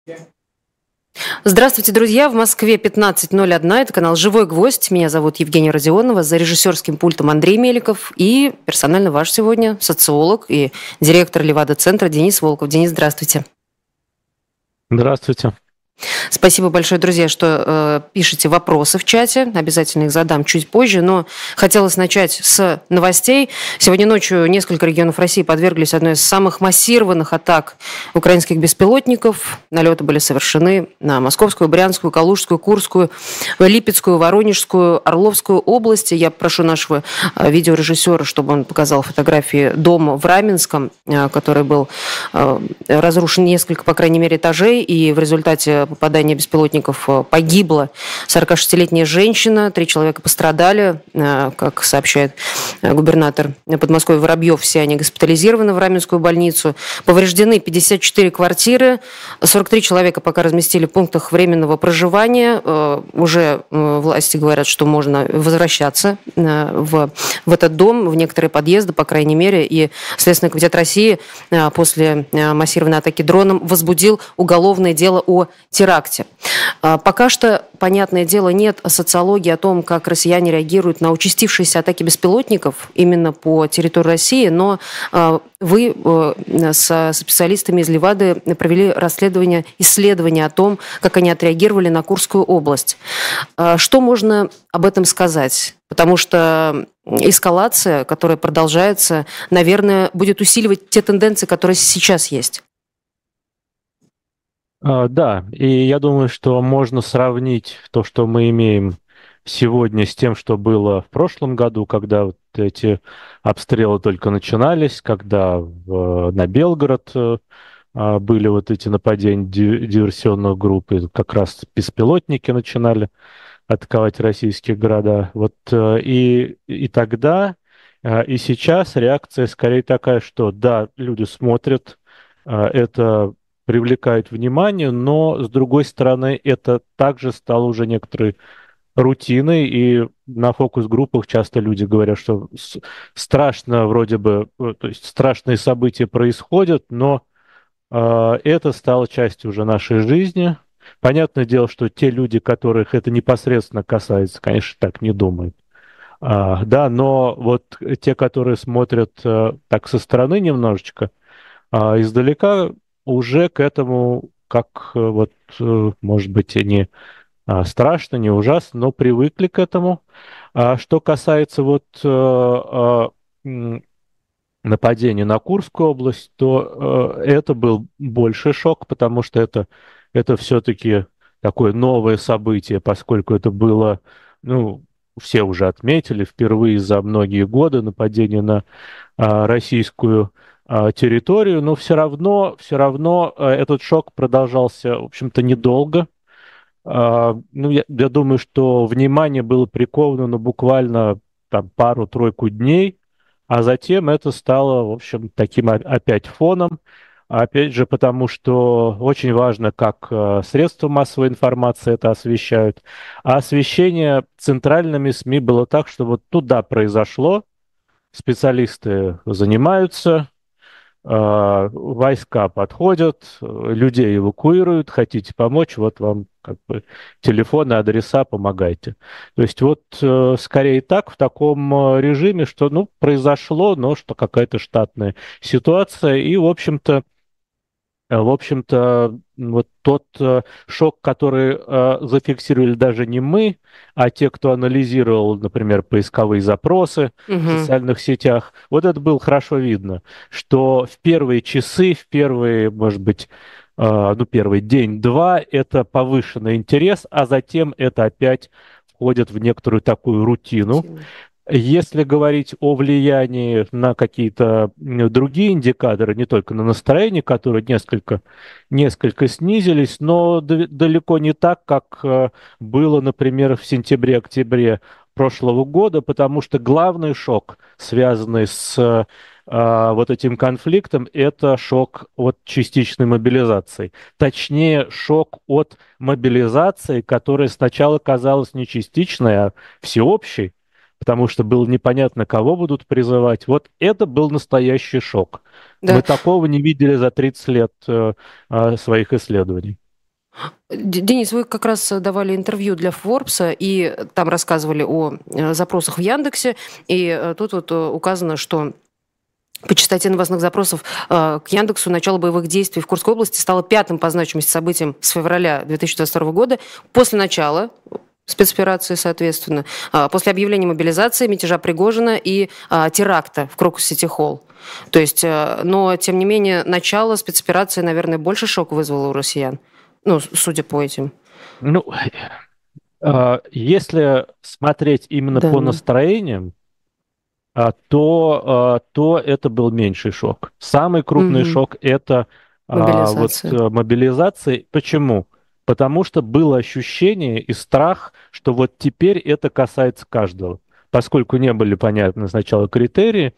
Здравствуйте, друзья! В Москве 15:01. Это канал «Живой гвоздь». Меня зовут Евгения Родионова. За режиссерским пультом Андрей Меликов. И персонально ваш сегодня социолог и директор Левада-центра Денис Волков. Денис, здравствуйте. Здравствуйте. Спасибо большое, друзья, что пишете вопросы в чате. Обязательно их задам чуть позже. Но хотелось начать с новостей. Сегодня ночью несколько регионов России подверглись одной из самых массированных атак украинских беспилотников. Налеты были совершены на Московскую, Брянскую, Калужскую, Курскую, Липецкую, Воронежскую, Орловскую области. Я прошу нашего видеорежиссера, чтобы он показал фотографии дома в Раменском, который был разрушен несколько, по крайней мере, этажей. И в результате попадания беспилотников погибла 46-летняя женщина, 3 человека пострадали, как сообщает губернатор Подмосковья Воробьев, все они госпитализированы в Раменскую больницу. Повреждены 54 квартиры, 43 человека пока разместили в пунктах временного проживания. Уже власти говорят, что можно возвращаться в этот дом, в некоторые подъезды, по крайней мере, и Следственный комитет России после массированной атаки дроном возбудил уголовное дело о теракте. Пока что, понятное дело, нет социологии о том, как россияне реагируют на участившиеся атаки беспилотников именно по территории России, но вы со специалистами из Левады провели исследование о том, как они отреагировали на Курскую область. Что можно об этом сказать? Потому что эскалация, которая продолжается, наверное, будет усиливать те тенденции, которые сейчас есть. Да, и я думаю, что можно сравнить то, что мы имеем сегодня, с тем, что было в прошлом году, когда вот эти обстрелы только начинались, когда на Белгород были вот эти нападения диверсионных групп, и как раз беспилотники начинали атаковать российские города. Вот и тогда, и сейчас реакция скорее такая, что да, люди смотрят, это привлекает внимание, но, с другой стороны, это также стало уже некоторой рутиной, и на фокус-группах часто люди говорят, что страшно вроде бы, то есть страшные события происходят, но это стало частью уже нашей жизни. Понятное дело, что те люди, которых это непосредственно касается, конечно, так не думают. Да, но вот те, которые смотрят так со стороны немножечко, издалека, уже к этому, как вот, может быть, и не страшно, не ужасно, но привыкли к этому. Что касается вот нападения на Курскую область, то это был больший шок, потому что это все-таки такое новое событие, поскольку это было, ну, все уже отметили, впервые за многие годы нападение на российскую территорию, но все равно этот шок продолжался, в общем-то, недолго. Ну, я думаю, что внимание было приковано, ну, буквально там пару-тройку дней, а затем это стало, в общем, таким опять фоном. Опять же, потому что очень важно, как средства массовой информации это освещают. А освещение центральными СМИ было так, что вот туда произошло, специалисты занимаются, войска подходят, людей эвакуируют, хотите помочь, вот вам как бы телефоны, адреса, помогайте. То есть вот скорее так, в таком режиме, что, ну, произошло, но что какая-то штатная ситуация, и, в общем-то, вот тот шок, который зафиксировали даже не мы, а те, кто анализировал, например, поисковые запросы в социальных сетях, вот это было хорошо видно, что в первые часы, в первые, может быть, ну, первый день-два это повышенный интерес, а затем это опять входит в некоторую такую рутину. Если говорить о влиянии на какие-то другие индикаторы, не только на настроение, которые несколько снизились, но далеко не так, как было, например, в сентябре-октябре прошлого года, потому что главный шок, связанный с вот этим конфликтом, это шок от частичной мобилизации. Точнее, шок от мобилизации, которая сначала казалась не частичной, а всеобщей, потому что было непонятно, кого будут призывать. Вот это был настоящий шок. Да. Мы такого не видели за 30 лет своих исследований. Денис, вы как раз давали интервью для Forbes, и там рассказывали о запросах в Яндексе, и тут вот указано, что по частоте новостных запросов к Яндексу начало боевых действий в Курской области стало пятым по значимости событием с февраля 2022 года после начала спецоперации, соответственно, после объявления мобилизации, мятежа Пригожина и теракта в Крокус-Сити-Холл. То есть, но, тем не менее, начало спецоперации, наверное, больше шок вызвало у россиян. Ну, судя по этим. Ну, если смотреть именно Да, по настроениям, то это был меньший шок. Самый крупный Мгм. шок это Мобилизация. мобилизация. Почему? Потому что было ощущение и страх, что вот теперь это касается каждого. Поскольку не были понятны сначала критерии,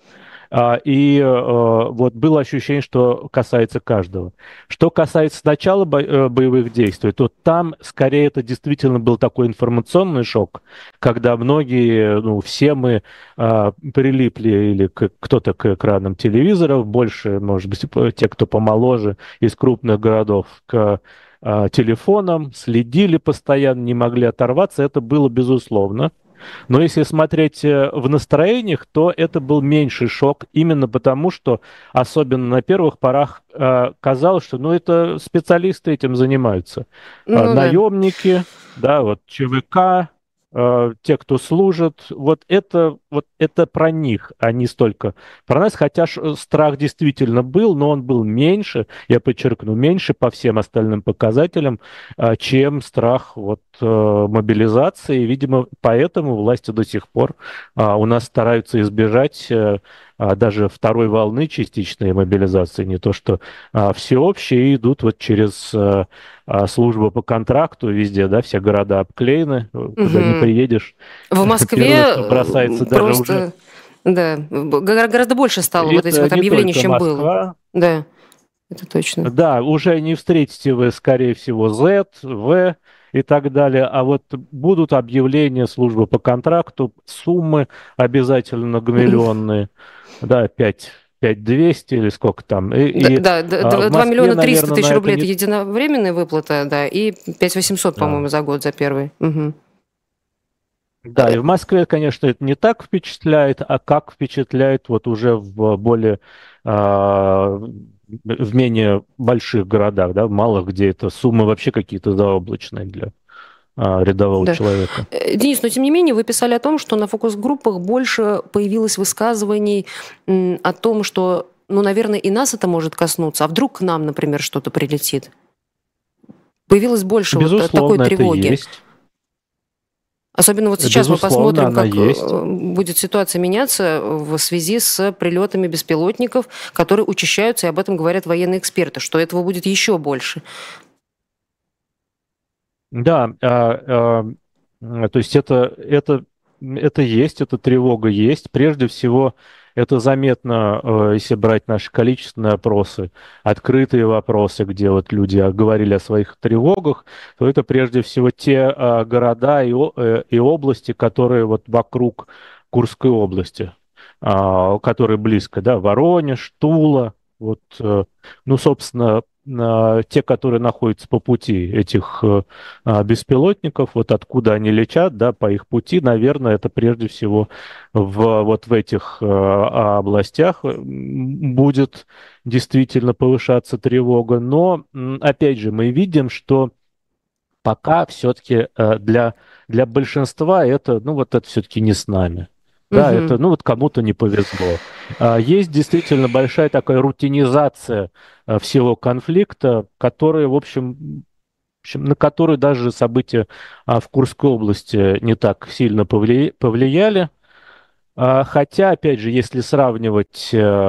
вот было ощущение, что касается каждого. Что касается начала боевых действий, то там скорее это действительно был такой информационный шок, когда многие, ну, все мы прилипли или кто-то к экранам телевизоров, больше, может быть, те, кто помоложе из крупных городов, к телефонам, следили постоянно, не могли оторваться. Это было безусловно. Но если смотреть в настроениях, то это был меньший шок, именно потому, что, особенно на первых порах, казалось, что ну, это специалисты этим занимаются. Ну да. Наемники, да, вот ЧВК, те, кто служит, вот это про них, а не столько про нас, хотя страх действительно был, но он был меньше, я подчеркну, меньше по всем остальным показателям, чем страх вот мобилизации. Видимо, поэтому власти до сих пор у нас стараются избежать даже второй волны частичной мобилизации, не то что всеобщие, и идут вот через службу по контракту везде, да, все города обклеены, куда не Мгм. приедешь. В Первое, Москве что бросается даже уже, просто, да, гораздо больше стало вот этих это вот не объявлений, только чем было. Москва. Да, это точно. Да, уже не встретите вы, скорее всего, Z, V и так далее, а вот будут объявления службы по контракту, суммы обязательно многомиллионные, да, 5 200 или сколько там. Да, В 2 Москве, миллиона 300 наверное, тысяч на это рублей – это не... единовременная выплата, да, и 5 800, Да. по-моему, за год, за первый. Мгм. Да, и в Москве, конечно, это не так впечатляет, а как впечатляет вот уже в более, в менее больших городах, да, в малых, где это суммы вообще какие-то заоблачные для рядового Да. человека. Денис, но тем не менее вы писали о том, что на фокус-группах больше появилось высказываний о том, что, ну, наверное, и нас это может коснуться, а вдруг к нам, например, что-то прилетит. Появилось больше вот такой Безусловно, это тревоги. есть. Особенно вот сейчас мы Безусловно, посмотрим, она как есть. будет ситуация меняться в связи с прилетами беспилотников, которые учащаются, и об этом говорят военные эксперты, что этого будет еще больше. Да, то есть это есть, эта тревога есть. Прежде всего, это заметно, если брать наши количественные опросы, открытые вопросы, где вот люди говорили о своих тревогах, то это прежде всего те города и области, которые вот вокруг Курской области, которые близко, да, Воронеж, Тула, вот, ну, собственно, те, которые находятся по пути этих беспилотников, вот откуда они летят, да, по их пути, наверное, это прежде всего вот в этих областях будет действительно повышаться тревога. Но, опять же, мы видим, что пока все-таки для большинства это, ну, вот это все-таки не с нами. Да, это, Мгм. ну, вот кому-то не повезло. Есть действительно большая такая рутинизация всего конфликта, которая, в общем, на которую даже события в Курской области не так сильно повлияли. Хотя, опять же, если сравнивать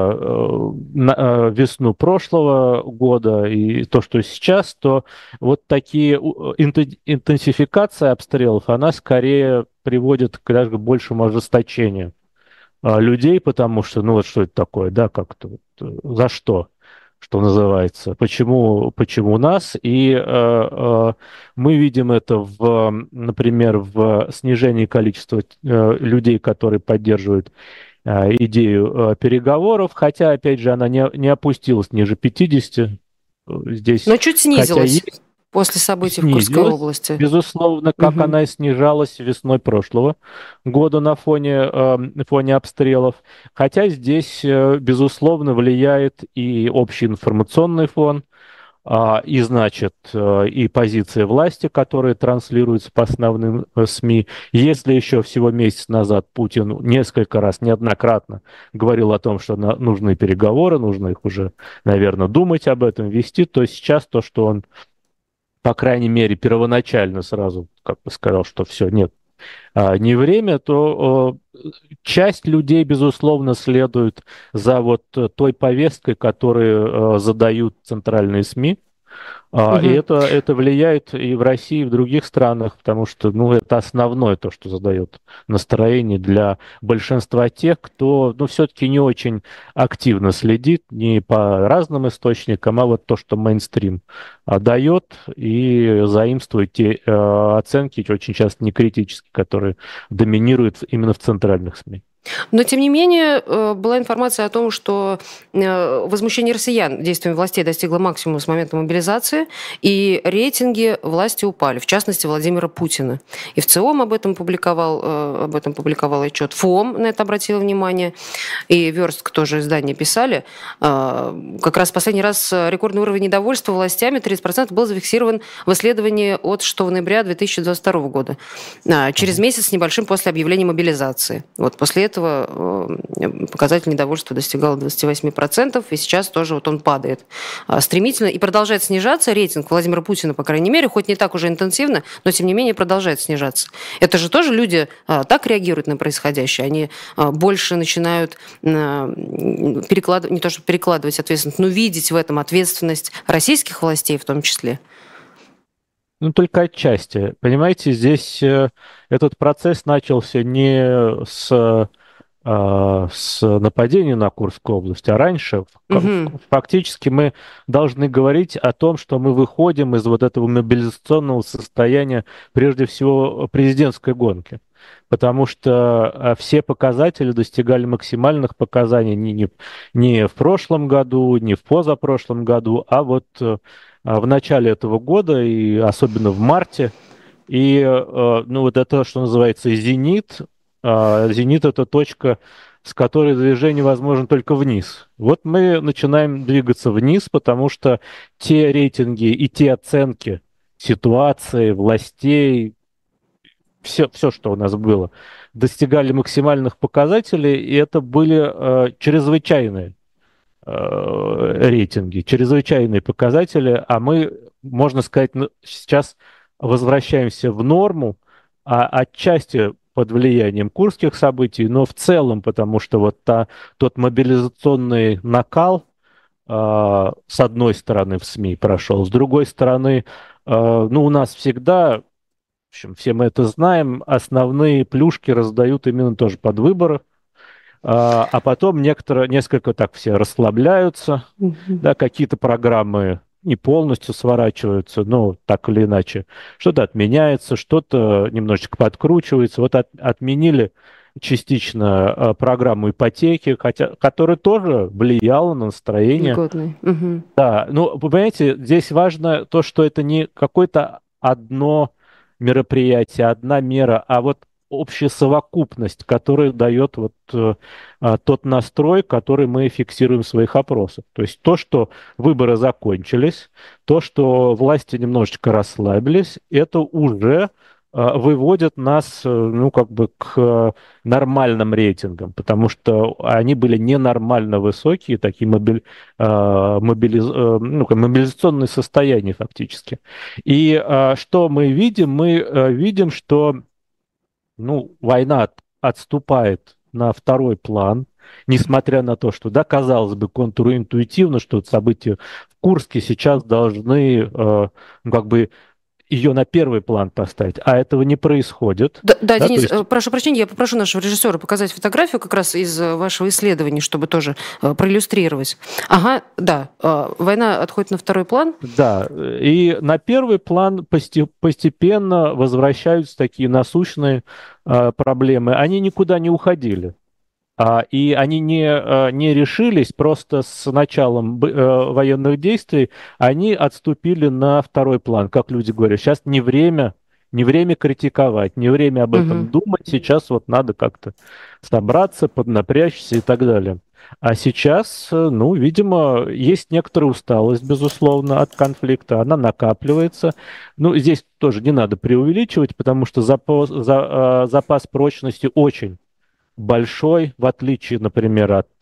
весну прошлого года и то, что сейчас, то вот такие интенсификация обстрелов, она скорее приводит к даже большему ожесточению людей, потому что, ну вот что это такое, да, как-то вот, за что называется, почему нас, и мы видим это например, в снижении количества людей, которые поддерживают идею переговоров, хотя, опять же, она не опустилась ниже 50 здесь, Но чуть хотя снизилась. После событий в Курской снизилась. области. Безусловно, как Мгм. она и снижалась весной прошлого года на фоне обстрелов. Хотя здесь, безусловно, влияет и общий информационный фон, и, значит, и позиция власти, которая транслируется по основным СМИ. Если еще всего месяц назад Путин несколько раз, неоднократно говорил о том, что нужны переговоры, нужно их уже, наверное, думать об этом, вести, то сейчас то, что он, по крайней мере, первоначально сразу как бы сказал, что все, нет, не время, то часть людей, безусловно, следует за вот той повесткой, которую задают центральные СМИ. И Мгм. это влияет и в России, и в других странах, потому что, ну, это основное то, что задает настроение для большинства тех, кто, ну, все-таки не очень активно следит не по разным источникам, а вот то, что мейнстрим дает и заимствует те оценки, очень часто не критические, которые доминируют именно в центральных СМИ. Но, тем не менее, была информация о том, что возмущение россиян действиями властей достигло максимума с момента мобилизации, и рейтинги власти упали, в частности, Владимира Путина. И ВЦИОМ об этом публиковал отчет, ФОМ на это обратила внимание, и Верстк тоже издание писали. Как раз в последний раз рекордный уровень недовольства властями, 30%, был зафиксирован в исследовании от 6 ноября 2022 года, через месяц с небольшим после объявления мобилизации. Вот после этого показатель недовольства достигал 28%, и сейчас тоже вот он падает стремительно и продолжает снижаться. Рейтинг Владимира Путина, по крайней мере, хоть не так уже интенсивно, но тем не менее продолжает снижаться. Это же тоже люди так реагируют на происходящее, они больше начинают перекладывать, не то что перекладывать ответственность, но видеть в этом ответственность российских властей в том числе. Ну, только отчасти. Понимаете, здесь этот процесс начался не с нападения на Курскую область, а раньше. Мгм. Фактически мы должны говорить о том, что мы выходим из вот этого мобилизационного состояния, прежде всего, президентской гонки. Потому что все показатели достигали максимальных показаний не в прошлом году, не в позапрошлом году, а вот в начале этого года, и особенно в марте. И, ну, вот это, что называется, зенит. Зенит — это точка, с которой движение возможно только вниз. Вот мы начинаем двигаться вниз, потому что те рейтинги и те оценки ситуации, властей, все, что у нас было, достигали максимальных показателей, и это были чрезвычайные рейтинги, чрезвычайные показатели, а мы, можно сказать, сейчас возвращаемся в норму, отчасти под влиянием курских событий, но в целом, потому что вот тот мобилизационный накал, с одной стороны, в СМИ прошел, с другой стороны, ну, у нас всегда, в общем, все мы это знаем, основные плюшки раздают именно тоже под выборы, а потом несколько так все расслабляются, Мгм. да, какие-то программы не полностью сворачиваются, но так или иначе. Что-то отменяется, что-то немножечко подкручивается. Вот отменили частично программу ипотеки, которая тоже влияла на настроение. Льготный. Мгм. Да, ну, вы понимаете, здесь важно то, что это не какое-то одно мероприятие, одна мера, а вот общая совокупность, которая дает вот тот настрой, который мы фиксируем в своих опросах. То есть то, что выборы закончились, то, что власти немножечко расслабились, это уже выводит нас, ну, как бы к нормальным рейтингам, потому что они были ненормально высокие, такие ну, как мобилизационное состояние фактически. И что мы видим? Мы видим, что, ну, война отступает на второй план, несмотря на то, что, да, казалось бы, контринтуитивно, что вот события в Курске сейчас должны, ну, как бы ее на первый план поставить, а этого не происходит. Да, да, Да, то Денис, есть прошу прощения, я попрошу нашего режиссера показать фотографию как раз из вашего исследования, чтобы тоже проиллюстрировать. Ага, да, война отходит на второй план. да, и на первый план постепенно возвращаются такие насущные проблемы. Они никуда не уходили. И они не решились просто с началом военных действий, они отступили на второй план, как люди говорят. Сейчас не время критиковать, не время об этом Мгм. думать, сейчас вот надо как-то собраться, поднапрячься и так далее. А сейчас, ну, видимо, есть некоторая усталость, безусловно, от конфликта, она накапливается. Ну, здесь тоже не надо преувеличивать, потому что запас прочности очень большой, в отличие, например, от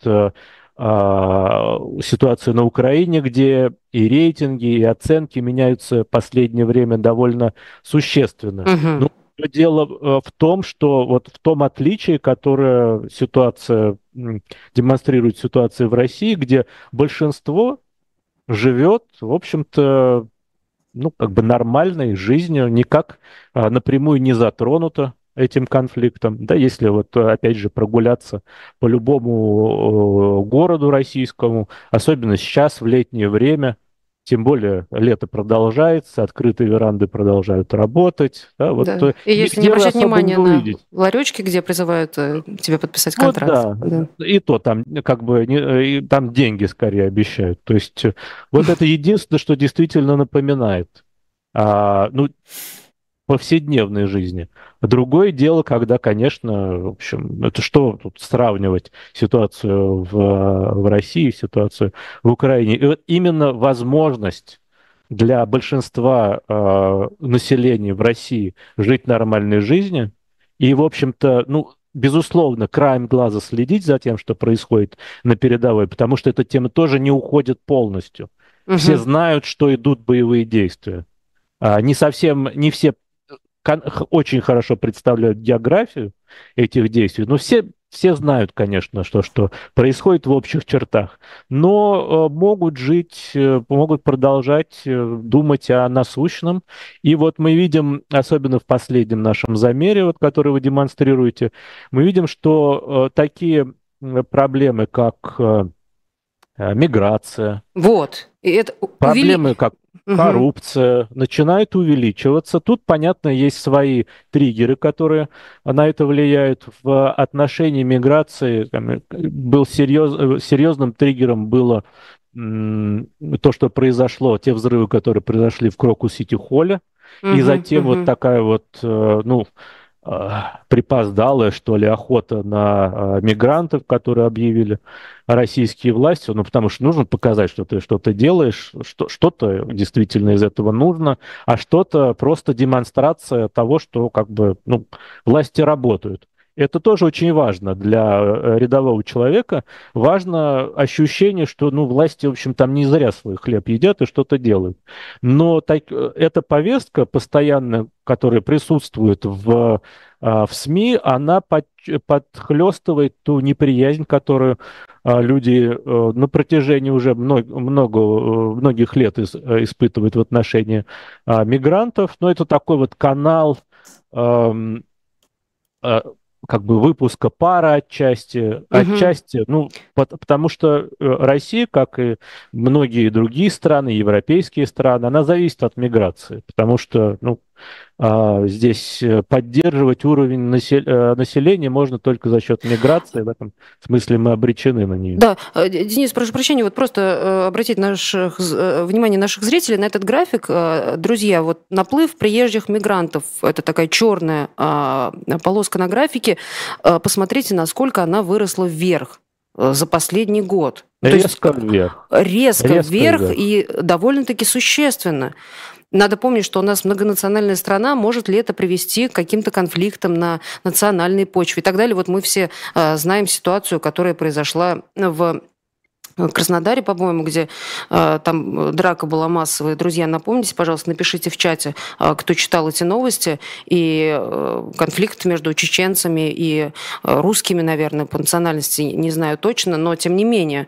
ситуации на Украине, где и рейтинги, и оценки меняются в последнее время довольно существенно. Мгм. Ну, всё дело в том, что вот в том отличии, которое демонстрирует ситуация в России, где большинство живет, в общем-то, ну, как бы нормальной жизнью, никак напрямую не затронуто этим конфликтом. Да, если вот, опять же, прогуляться по любому городу российскому, особенно сейчас, в летнее время, тем более лето продолжается, открытые веранды продолжают работать, да, вот Да. И если не нигде обращать особо не внимания на увидеть. ларечки, где призывают тебя подписать Вот контракт. да, Да. и то там как бы и там деньги скорее обещают. То есть вот это единственное, что действительно напоминает. Ну, повседневной жизни. Другое дело, когда, конечно, в общем, это что тут сравнивать ситуацию в России, ситуацию в Украине. И вот именно возможность для большинства населения в России жить нормальной жизнью и, в общем-то, ну, безусловно, краем глаза следить за тем, что происходит на передовой, потому что эта тема тоже не уходит полностью. Все Мгм. знают, что идут боевые действия. Не совсем, не все очень хорошо представляют географию этих действий, но все знают, конечно, что происходит в общих чертах, но могут продолжать думать о насущном. И вот мы видим, особенно в последнем нашем замере, вот, который вы демонстрируете, мы видим, что такие проблемы, как миграция, Вот. И это проблемы, как Мгм. коррупция, начинают увеличиваться. Тут, понятно, есть свои триггеры, которые на это влияют. В отношении миграции серьезным триггером было то, что произошло, те взрывы, которые произошли в Крокус-Сити-Холле, и Мгм. затем вот Мгм. такая вот, ну, припоздалая, что ли, охота на мигрантов, которые объявили российские власти, ну, потому что нужно показать, что ты что-то делаешь, что-то действительно из этого нужно, а что-то просто демонстрация того, что как бы, ну, власти работают. Это тоже очень важно для рядового человека. Важно ощущение, что, ну, власти, в общем, там не зря свой хлеб едят и что-то делают. Но эта повестка постоянно, которая присутствует в СМИ, она подхлестывает ту неприязнь, которую люди на протяжении уже многих лет испытывают в отношении мигрантов. Но это такой вот канал ам, а, как бы выпуска пара Мгм. отчасти, ну, потому что Россия, как и многие другие страны, европейские страны, она зависит от миграции, потому что, ну, здесь поддерживать уровень населения можно только за счет миграции. В этом смысле мы обречены на нее. Да, Денис, прошу прощения, вот просто обратить внимание наших зрителей на этот график. Друзья, вот наплыв приезжих мигрантов, это такая черная полоска на графике. Посмотрите, насколько она выросла вверх за последний год. То есть Резко вверх. резко Резко вверх вверх. и довольно-таки существенно. Надо помнить, что у нас многонациональная страна, может ли это привести к каким-то конфликтам на национальной почве и так далее. Вот мы все знаем ситуацию, которая произошла в Краснодаре, по-моему, где там драка была массовая. Друзья, напомните, пожалуйста, напишите в чате, кто читал эти новости, и конфликт между чеченцами и русскими, наверное, по национальности, не знаю точно, но тем не менее,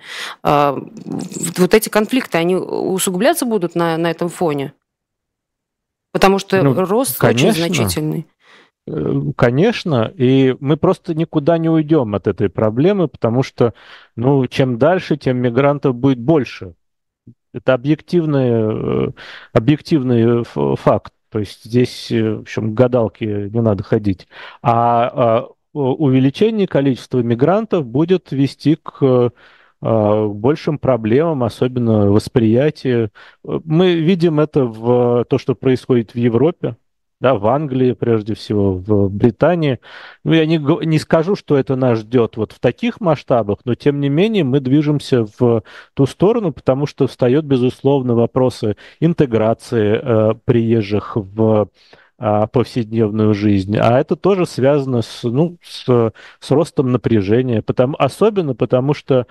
вот эти конфликты, они усугубляться будут на этом фоне? Потому что Ну, рост очень конечно. значительный. Конечно, и мы просто никуда не уйдем от этой проблемы, потому что, ну, чем дальше, тем мигрантов будет больше. Это объективный факт. То есть здесь, в общем, к гадалке не надо ходить. А увеличение количества мигрантов будет вести к большим проблемам, особенно восприятию. Мы видим это в то, что происходит в Европе, да, в Англии, прежде всего, в Британии. Ну, я не скажу, что это нас ждет вот в таких масштабах, но тем не менее мы движемся в ту сторону, потому что встает, безусловно, вопросы интеграции приезжих в повседневную жизнь. А это тоже связано с ростом напряжения, особенно потому что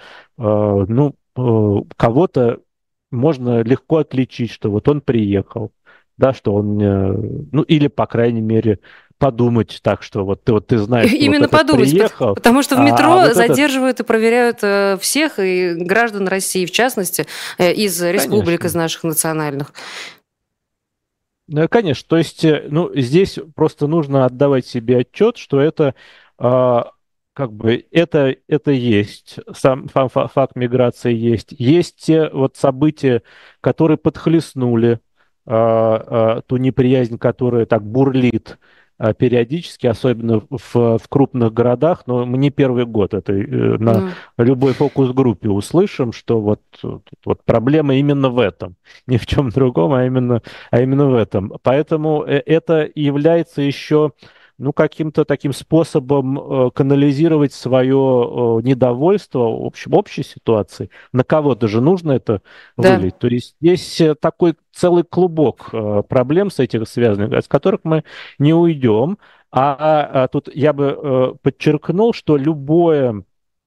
кого-то можно легко отличить, что вот он приехал, да, что он, ну, или, по крайней мере, подумать так, что ты знаешь, что вот Именно этот подумать, приехал, потому что в а метро вот этот, задерживают и проверяют всех, и граждан России, в частности, из республик, из конечно. наших национальных. Конечно, то есть, ну, здесь просто нужно отдавать себе отчет, что это как бы это есть, сам факт миграции есть. Есть те вот события, которые подхлестнули ту неприязнь, которая так бурлит периодически, особенно в крупных городах, но мы не первый год это на Ну, любой фокус-группе услышим, что вот проблема именно в этом, ни в чем другом, а именно в этом. Поэтому это является еще, ну, каким-то таким способом канализировать свое недовольство общей ситуацией. На кого-то же нужно это да. вылить. То есть здесь такой целый клубок проблем с этим связанных, от которых мы не уйдем. Тут я бы подчеркнул, что любое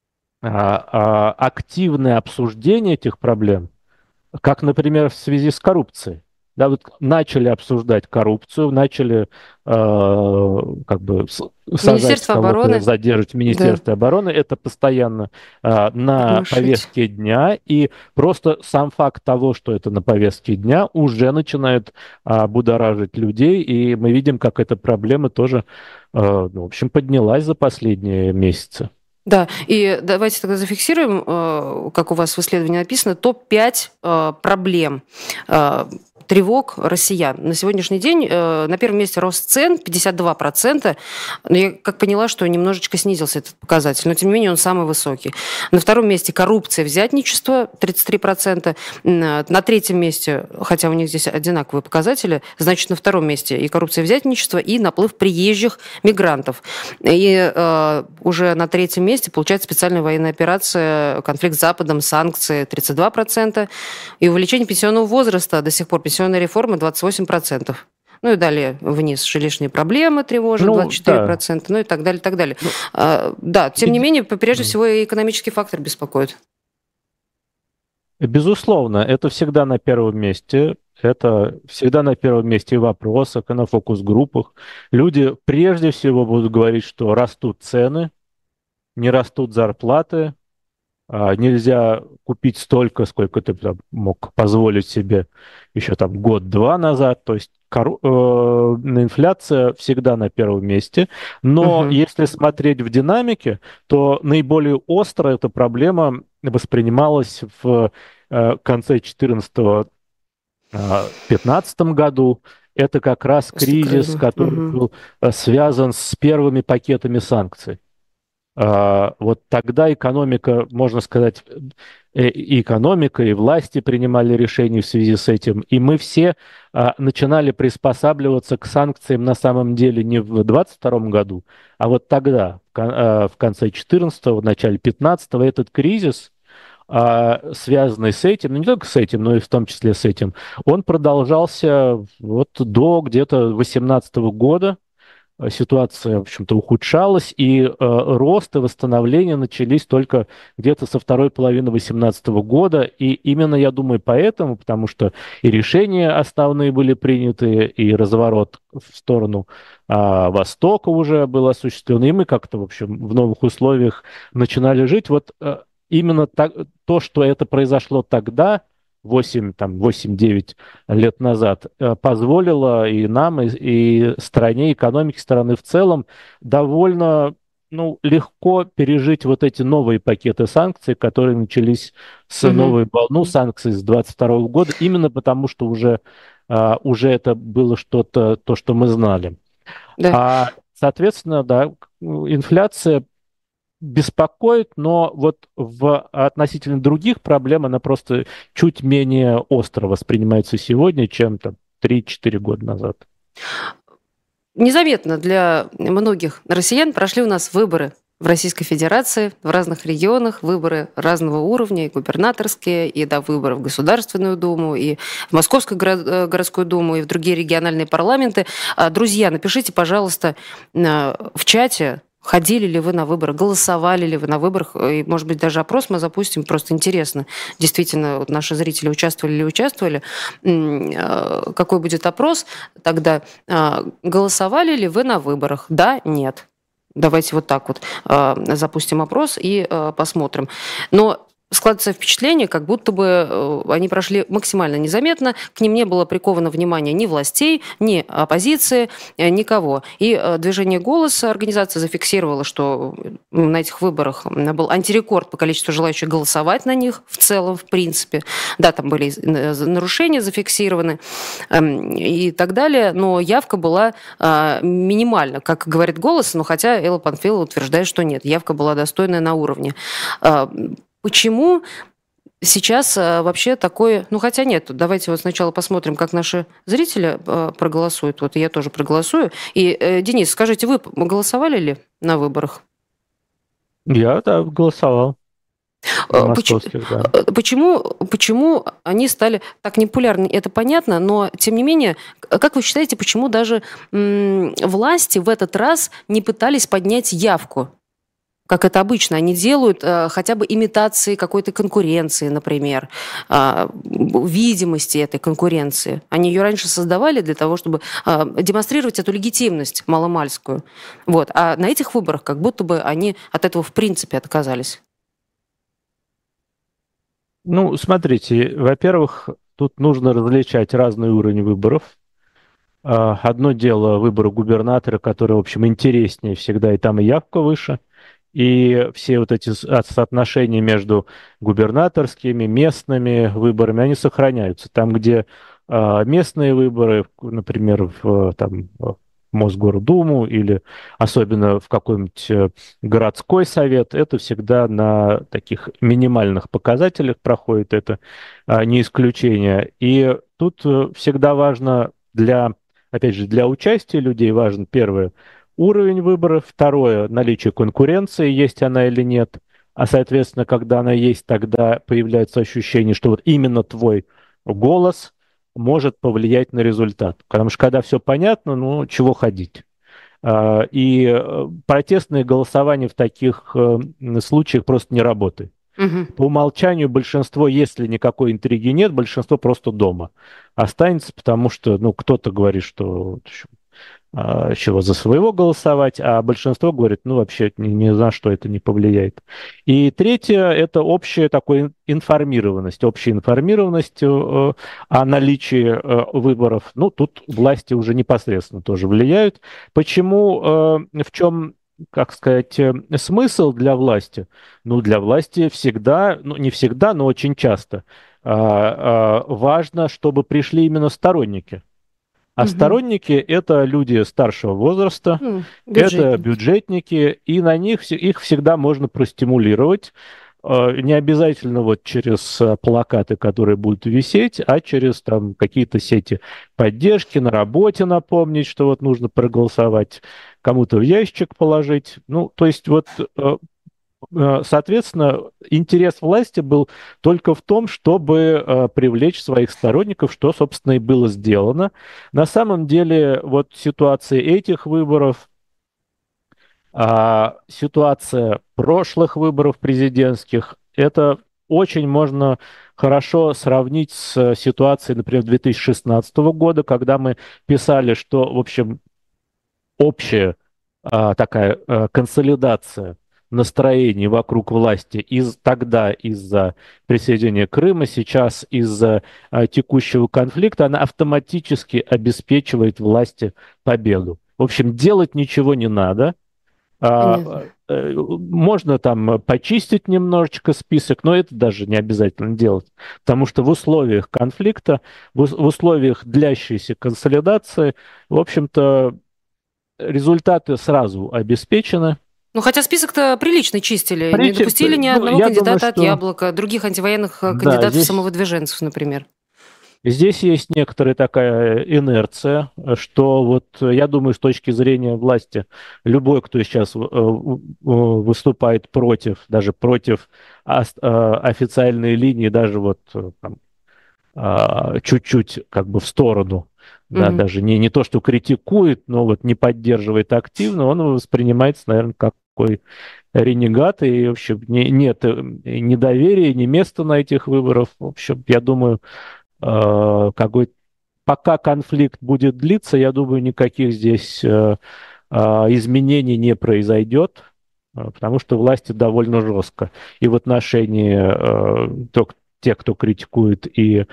активное обсуждение этих проблем, как, например, в связи с коррупцией. Да, вот начали обсуждать коррупцию, начали как бы сажать Министерство кого-то, обороны, задерживать в да, Министерстве обороны. Это постоянно на тормошить. повестке дня. И просто сам факт того, что это на повестке дня, уже начинает будоражить людей. И мы видим, как эта проблема тоже, ну, в общем, поднялась за последние месяцы. Да, и давайте тогда зафиксируем, как у вас в исследовании написано, топ-5 проблем, тревог россиян. На сегодняшний день на первом месте рост цен 52%, но я как поняла, что немножечко снизился этот показатель, но тем не менее он самый высокий. На втором месте коррупция, взятничество 33%, на третьем месте, хотя у них здесь одинаковые показатели, значит на втором месте и коррупция, и взятничество, и наплыв приезжих мигрантов. И уже на третьем месте получается специальная военная операция, конфликт с Западом, санкции 32%, и увеличение пенсионного возраста до сих пор, пенсионная реформа 28%. Ну и далее вниз жилищные проблемы тревожат Ну, да. 24%, ну и так далее, так далее. Ну, Да, тем не иде- менее, прежде всего, и экономический фактор беспокоит. Безусловно, это всегда на первом месте. Это всегда на первом месте и в вопросах, и на фокус-группах. Люди прежде всего будут говорить, что растут цены, не растут зарплаты, нельзя купить столько, сколько ты там мог позволить себе еще там год-два назад. То есть инфляция всегда на первом месте. Но Мгм. если смотреть в динамике, то наиболее остро эта проблема воспринималась в конце 2014-2015 году. Это как раз После кризис, Крыма. который Мгм. был связан с первыми пакетами санкций. Вот тогда экономика, можно сказать, и экономика, и власти принимали решения в связи с этим. И мы все начинали приспосабливаться к санкциям на самом деле не в 22 году, а вот тогда, в конце 14-го, в начале 15-го, этот кризис, связанный с этим, ну не только с этим, но и в том числе с этим, он продолжался вот до где-то 18 года. Ситуация, в общем-то, ухудшалась, и рост и восстановление начались только где-то со второй половины 2018 года. И именно, я думаю, поэтому, потому что и решения основные были приняты, и разворот в сторону Востока уже был осуществлен, и мы как-то, в общем, в новых условиях начинали жить. Вот именно так, то, что это произошло тогда, 8-9 лет назад, позволило и нам, и стране, экономике страны в целом довольно, ну, легко пережить вот эти новые пакеты санкций, которые начались с Мгм. новой волны санкций с 22 года, именно потому что уже это было что-то, то, что мы знали. Да. соответственно, да, инфляция беспокоит, но вот в относительно других проблем она просто чуть менее остро воспринимается сегодня, чем там 3-4 года назад. Незаметно для многих россиян прошли у нас выборы в Российской Федерации, в разных регионах, выборы разного уровня, и губернаторские, и до выборов в Государственную Думу, и в Московскую городскую Думу, и в другие региональные парламенты. Друзья, напишите, пожалуйста, в чате, ходили ли вы на выборы, голосовали ли вы на выборах, и, может быть, даже опрос мы запустим, просто интересно, действительно, вот наши зрители участвовали или участвовали, какой будет опрос тогда, голосовали ли вы на выборах, да, нет. Давайте вот так вот запустим опрос и посмотрим. Но складывается впечатление, как будто бы они прошли максимально незаметно, к ним не было приковано внимание ни властей, ни оппозиции, никого. И движение «Голос» организация зафиксировала, что на этих выборах был антирекорд по количеству желающих голосовать на них в целом, в принципе. Да, там были нарушения зафиксированы и так далее, но явка была минимальна, как говорит «Голос», но хотя Элла Панфилова утверждает, что нет, явка была достойная на уровне. Почему сейчас вообще такое... Ну, хотя нет, давайте вот сначала посмотрим, как наши зрители проголосуют. Вот я тоже проголосую. И, Денис, скажите, вы голосовали ли на выборах? Я, да, голосовал. Московских, да. Почему они стали так непопулярны, это понятно, но тем не менее, как вы считаете, почему даже власти в этот раз не пытались поднять явку? Как это обычно, они делают хотя бы имитации какой-то конкуренции, например, видимости этой конкуренции. Они ее раньше создавали для того, чтобы демонстрировать эту легитимность маломальскую. Вот. А на этих выборах как будто бы они от этого в принципе отказались. Ну, смотрите, во-первых, тут нужно различать разный уровень выборов. Одно дело выборы губернатора, которые, в общем, интереснее всегда, и там и явка выше. И все вот эти соотношения между губернаторскими, местными выборами, они сохраняются. Там, где местные выборы, например, в Мосгордуму или особенно в какой-нибудь городской совет, это всегда на таких минимальных показателях проходит, это не исключение. И тут всегда важно опять же, для участия людей важно первое, уровень выборов, второе, наличие конкуренции, есть она или нет, а, соответственно, когда она есть, тогда появляется ощущение, что вот именно твой голос может повлиять на результат. Потому что когда все понятно, ну, чего ходить. И протестное голосование в таких случаях просто не работает. Угу. По умолчанию большинство, если никакой интриги нет, большинство просто дома останется, потому что, ну, кто-то говорит, что чего за своего голосовать, а большинство говорит, ну, вообще ни за что это не повлияет. И третье, это общая такая информированность, общая информированность о наличии выборов. Ну, тут власти уже непосредственно тоже влияют. Почему, в чем, как сказать, смысл для власти? Ну, для власти всегда, ну, не всегда, но очень часто важно, чтобы пришли именно сторонники. А Угу. сторонники– это люди старшего возраста, это Бюджетники. бюджетники, и на них их всегда можно простимулировать. Не обязательно вот через плакаты, которые будут висеть, а через там какие-то сети поддержки, на работе напомнить, что вот нужно проголосовать, кому-то в ящик положить. Ну, то есть вот соответственно, интерес власти был только в том, чтобы привлечь своих сторонников, что, собственно, и было сделано. На самом деле, вот ситуация этих выборов, ситуация прошлых выборов президентских, это очень можно хорошо сравнить с ситуацией, например, 2016 года, когда мы писали, что, в общем, общая такая консолидация настроений вокруг власти тогда из-за присоединения Крыма, сейчас из-за текущего конфликта, она автоматически обеспечивает власти победу. В общем, делать ничего не надо. Понятно. Можно там почистить немножечко список, но это даже не обязательно делать, потому что в условиях конфликта, в условиях длящейся консолидации, в общем-то, результаты сразу обеспечены. Ну, хотя список-то прилично чистили. Не допустили ни Ну, одного я думаю, кандидата от что Яблока, других антивоенных да, кандидатов-самовыдвиженцев, например. здесь есть некоторая такая инерция, что вот я думаю, с точки зрения власти, любой, кто сейчас выступает против, даже против официальной линии, даже вот там, чуть-чуть как бы в сторону, да, Мгм. даже не то, что критикует, но вот не поддерживает активно, он воспринимается, наверное, как такой ренегат, и, в общем, нет недоверия, ни места на этих выборах. В общем, я думаю, какой пока конфликт будет длиться, я думаю, никаких здесь изменений не произойдет, потому что власти довольно жестко. И в отношении тех, кто критикует и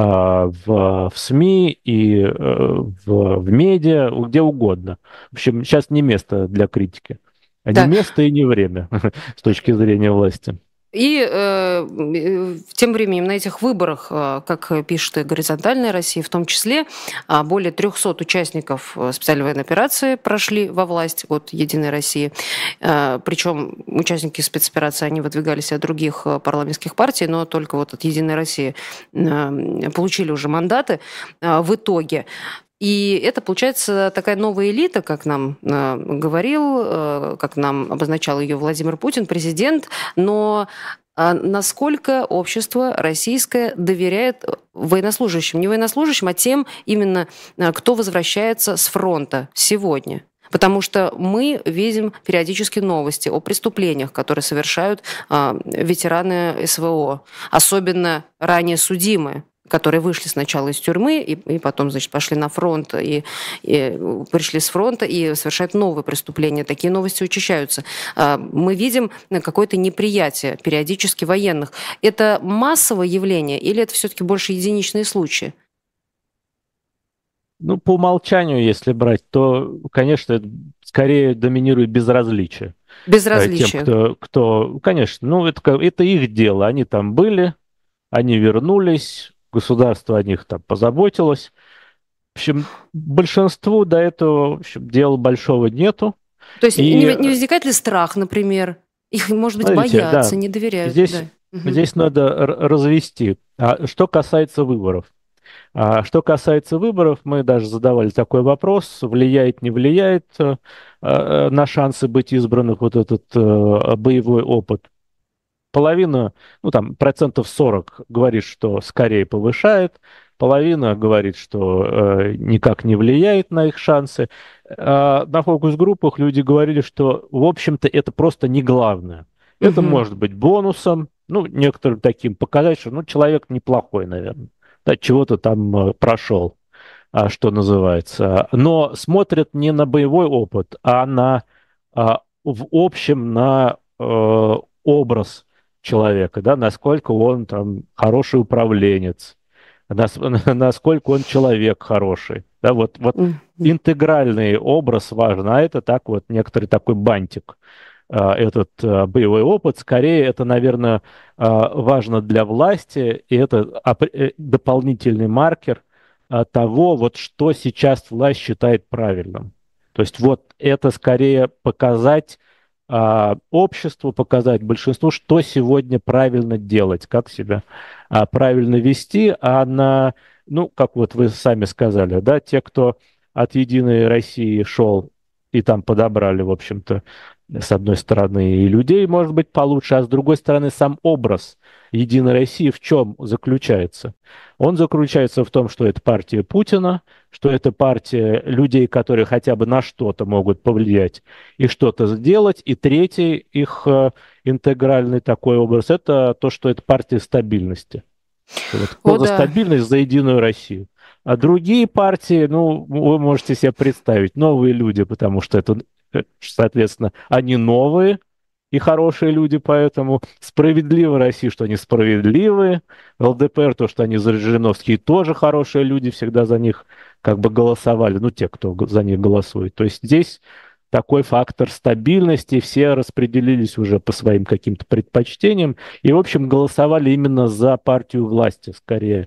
в СМИ, и в медиа, где угодно. В общем, сейчас не место для критики. Не Да. место и не время с точки зрения власти. И тем временем на этих выборах, как пишет и «Горизонтальная Россия», в том числе более 300 участников специальной военной операции прошли во власть от «Единой России». Причем участники спецоперации, они выдвигались от других парламентских партий, но только вот от «Единой России» получили уже мандаты в итоге. И это, получается, такая новая элита, как нам говорил, как нам обозначал ее Владимир Путин, президент, но насколько общество российское доверяет военнослужащим, не военнослужащим, а тем именно, кто возвращается с фронта сегодня? Потому что мы видим периодически новости о преступлениях, которые совершают ветераны СВО, особенно ранее судимые, которые вышли сначала из тюрьмы и потом, значит, пошли на фронт и пришли с фронта и совершают новые преступления. Такие новости учащаются. Мы видим какое-то неприятие периодически военных. Это массовое явление или это все-таки больше единичные случаи? Ну, по умолчанию, если брать, то, конечно, скорее доминирует безразличие тем, Безразличие. конечно, ну, это их дело. Они там были, они вернулись, государство о них там позаботилось. В общем, большинству до этого, в общем, дела большого нету. То есть И, не возникает ли страх, например? Их, может быть, смотрите, боятся, да, не доверяют. здесь, Да. Мгм. здесь надо развести. Что касается выборов. Что касается выборов, мы даже задавали такой вопрос, влияет, не влияет на шансы быть избранных вот этот боевой опыт. Половина, ну там процентов 40 говорит, что скорее повышает, половина говорит, что никак не влияет на их шансы. На фокус-группах люди говорили, что, в общем-то, это просто не главное. Это Мгм. может быть бонусом, ну, некоторым таким показать, что, ну, человек неплохой, наверное, да, чего-то там прошел, что называется. Но смотрят не на боевой опыт, а в общем на образ человека, да, насколько он там хороший управленец, насколько он человек хороший. Да, вот Мгм. интегральный образ важен, а это так вот некоторый такой бантик. Этот боевой опыт, скорее это, наверное, важно для власти, и это дополнительный маркер того, вот что сейчас власть считает правильным. То есть вот это скорее показать обществу, показать большинству, что сегодня правильно делать, как себя правильно вести, ну, как вот вы сами сказали, да, те, кто от «Единой России» шел и там подобрали, в общем-то, с одной стороны, и людей, может быть, получше, а с другой стороны, сам образ «Единой России» в чем заключается? Он заключается в том, что это партия Путина, что это партия людей, которые хотя бы на что-то могут повлиять и что-то сделать. И третий их интегральный такой образ – это то, что это партия стабильности. Что вот кто О, за да. стабильность, за Единую Россию. А другие партии, ну, вы можете себе представить, новые люди, потому что это, соответственно, они новые и хорошие люди, поэтому справедливо Россия, что они справедливые, ЛДПР, то, что они за Жириновские, тоже хорошие люди, всегда за них как бы голосовали, ну, те, кто за них голосует. То есть здесь такой фактор стабильности, все распределились уже по своим каким-то предпочтениям и, в общем, голосовали именно за партию власти, скорее,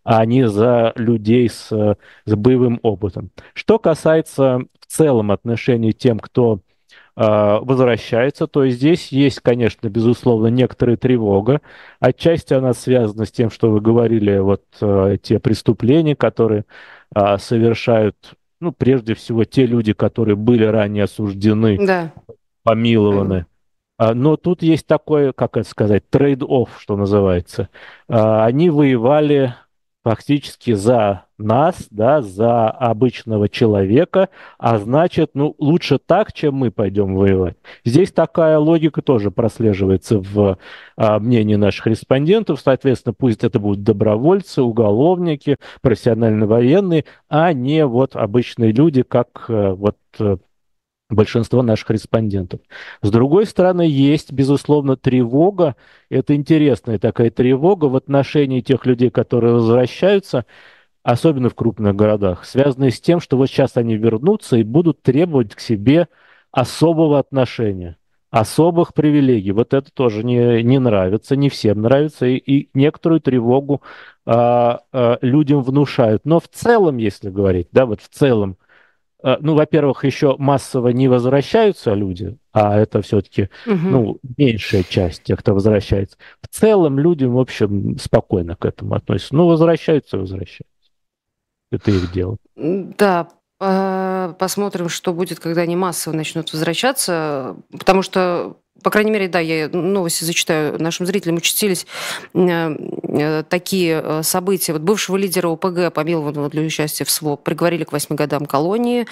а не за людей с боевым опытом. Что касается в целом отношений тем, кто возвращается, то здесь есть, конечно, безусловно, некоторая тревога. Отчасти она связана с тем, что вы говорили, вот те преступления, которые совершают, ну, прежде всего, те люди, которые были ранее осуждены, Да, правильно. помилованы. Но тут есть такой, как это сказать, трейд-офф, что называется. Они воевали фактически за нас, да, за обычного человека, а значит, ну, лучше так, чем мы пойдем воевать. Здесь такая логика тоже прослеживается в мнении наших респондентов. Соответственно, пусть это будут добровольцы, уголовники, профессиональные военные, а не вот обычные люди, как большинство наших респондентов. С другой стороны, есть, безусловно, тревога. Это интересная такая тревога в отношении тех людей, которые возвращаются, особенно в крупных городах, связанная с тем, что вот сейчас они вернутся и будут требовать к себе особого отношения, особых привилегий. Вот это тоже не нравится, не всем нравится, и некоторую тревогу людям внушают. Но в целом, если говорить, да, вот в целом, ну, во-первых, еще массово не возвращаются люди, а это все-таки, Мгм. ну, меньшая часть тех, кто возвращается. В целом люди, в общем, спокойно к этому относятся. Ну, возвращаются, возвращаются. Это их дело. Да, посмотрим, что будет, когда они массово начнут возвращаться, потому что, по крайней мере, да, я новости зачитаю нашим зрителям, участились такие события. Вот бывшего лидера ОПГ, помилованного для участия в СВО, приговорили к 8 годам колонии.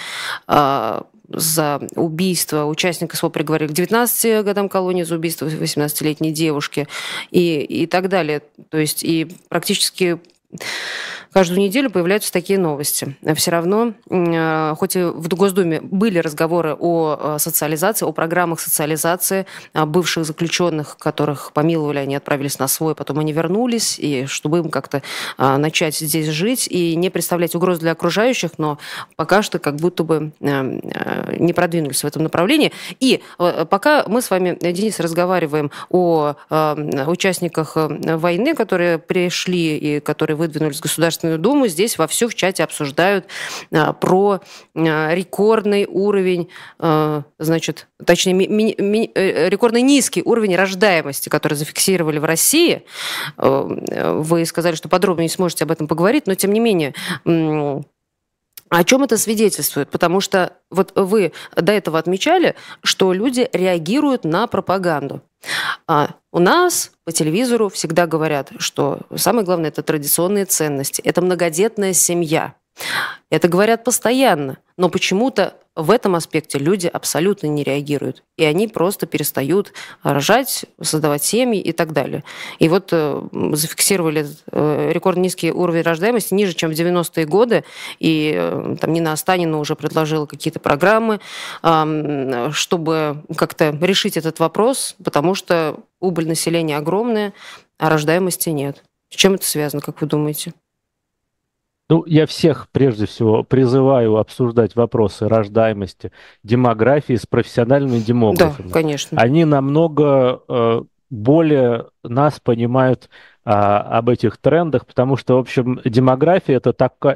За убийство участника СВО приговорили к 19 годам колонии, за убийство 18-летней девушки и так далее. То есть и практически каждую неделю появляются такие новости. Все равно, хоть и в Госдуме были разговоры о социализации, о программах социализации бывших заключенных, которых помиловали, они отправились на свой, потом они вернулись, и чтобы им как-то начать здесь жить и не представлять угроз для окружающих, но пока что как будто бы не продвинулись в этом направлении. И пока мы с вами, Денис, разговариваем о участниках войны, которые пришли и которые выдвинулись в Государственную Думу, здесь вовсю в чате обсуждают про рекордный уровень, значит, точнее, рекордно низкий уровень рождаемости, который зафиксировали в России. Вы сказали, что подробнее не сможете об этом поговорить, но тем не менее, о чем это свидетельствует? Потому что вот вы до этого отмечали, что люди реагируют на пропаганду. У нас по телевизору всегда говорят, что самое главное – это традиционные ценности, это многодетная семья. Это говорят постоянно, но почему-то в этом аспекте люди абсолютно не реагируют. И они просто перестают рожать, создавать семьи и так далее. И вот зафиксировали рекордно низкий уровень рождаемости, ниже, чем в 90-е годы. И там Нина Останина уже предложила какие-то программы, чтобы как-то решить этот вопрос, потому что убыль населения огромная, а рождаемости нет. С чем это связано, как вы думаете? Ну, я всех, прежде всего, призываю обсуждать вопросы рождаемости, демографии с профессиональными Да, демографами. конечно. Они намного более нас понимают об этих трендах, потому что, в общем, демография — это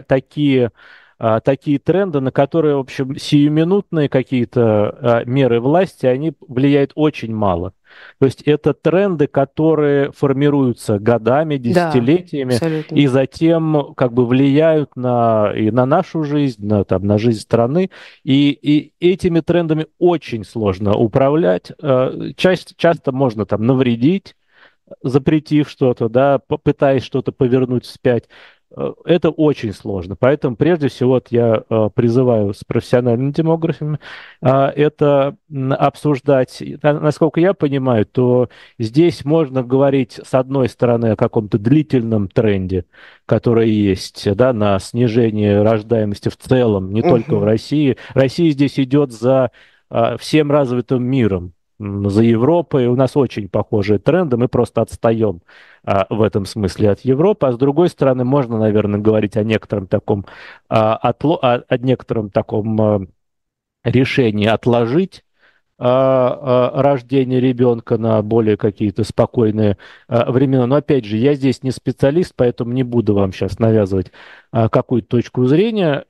такие тренды, на которые, в общем, сиюминутные какие-то меры власти, они влияют очень мало. То есть это тренды, которые формируются годами, Да, десятилетиями, абсолютно. и затем как бы влияют и на нашу жизнь, на жизнь страны. И этими трендами очень сложно управлять. Часто можно там навредить, запретив что-то, да, пытаясь что-то повернуть вспять. Это очень сложно. Поэтому, прежде всего, вот я призываю с профессиональными демографами это обсуждать. Насколько я понимаю, то здесь можно говорить, с одной стороны, о каком-то длительном тренде, который есть, да, на снижение рождаемости в целом, не только в Мгм. России. Россия здесь идет за всем развитым миром, за Европой. У нас очень похожие тренды, мы просто отстаем в этом смысле от Европы. А с другой стороны, можно, наверное, говорить о некотором таком, о некотором таком решении отложить рождения ребенка на более какие-то спокойные времена. Но опять же, я здесь не специалист, поэтому не буду вам сейчас навязывать какую-то точку зрения.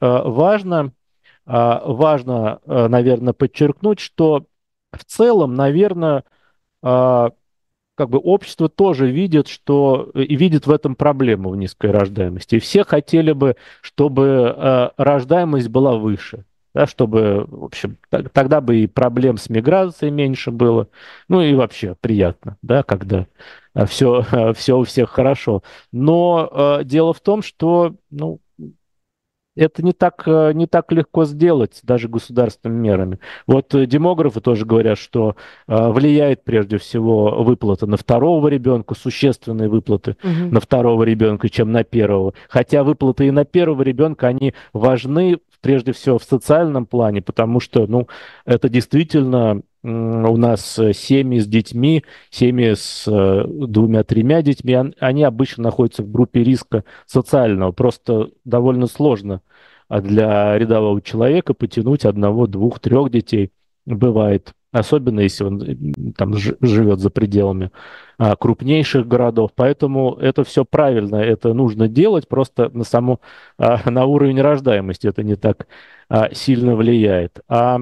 Важно, наверное, подчеркнуть, что в целом, наверное, как бы общество тоже видит, что и видит в этом проблему в низкой рождаемости. И все хотели бы, чтобы рождаемость была выше, да, чтобы, в общем, тогда бы и проблем с миграцией меньше было, ну и вообще приятно, да, когда все у всех хорошо. Но дело в том, что, ну, это не так легко сделать даже государственными мерами. Вот демографы тоже говорят, что влияет прежде всего выплата на второго ребенка, существенные выплаты Мгм. на второго ребенка, чем на первого. Хотя выплаты и на первого ребенка, они важны прежде всего в социальном плане, потому что, ну, это действительно у нас семьи с детьми, семьи с двумя-тремя детьми, они обычно находятся в группе риска социального. Просто довольно сложно для рядового человека потянуть одного, двух, трех детей. Бывает. Особенно если он там живет за пределами крупнейших городов. Поэтому это все правильно, это нужно делать, просто на уровень рождаемости это не так сильно влияет.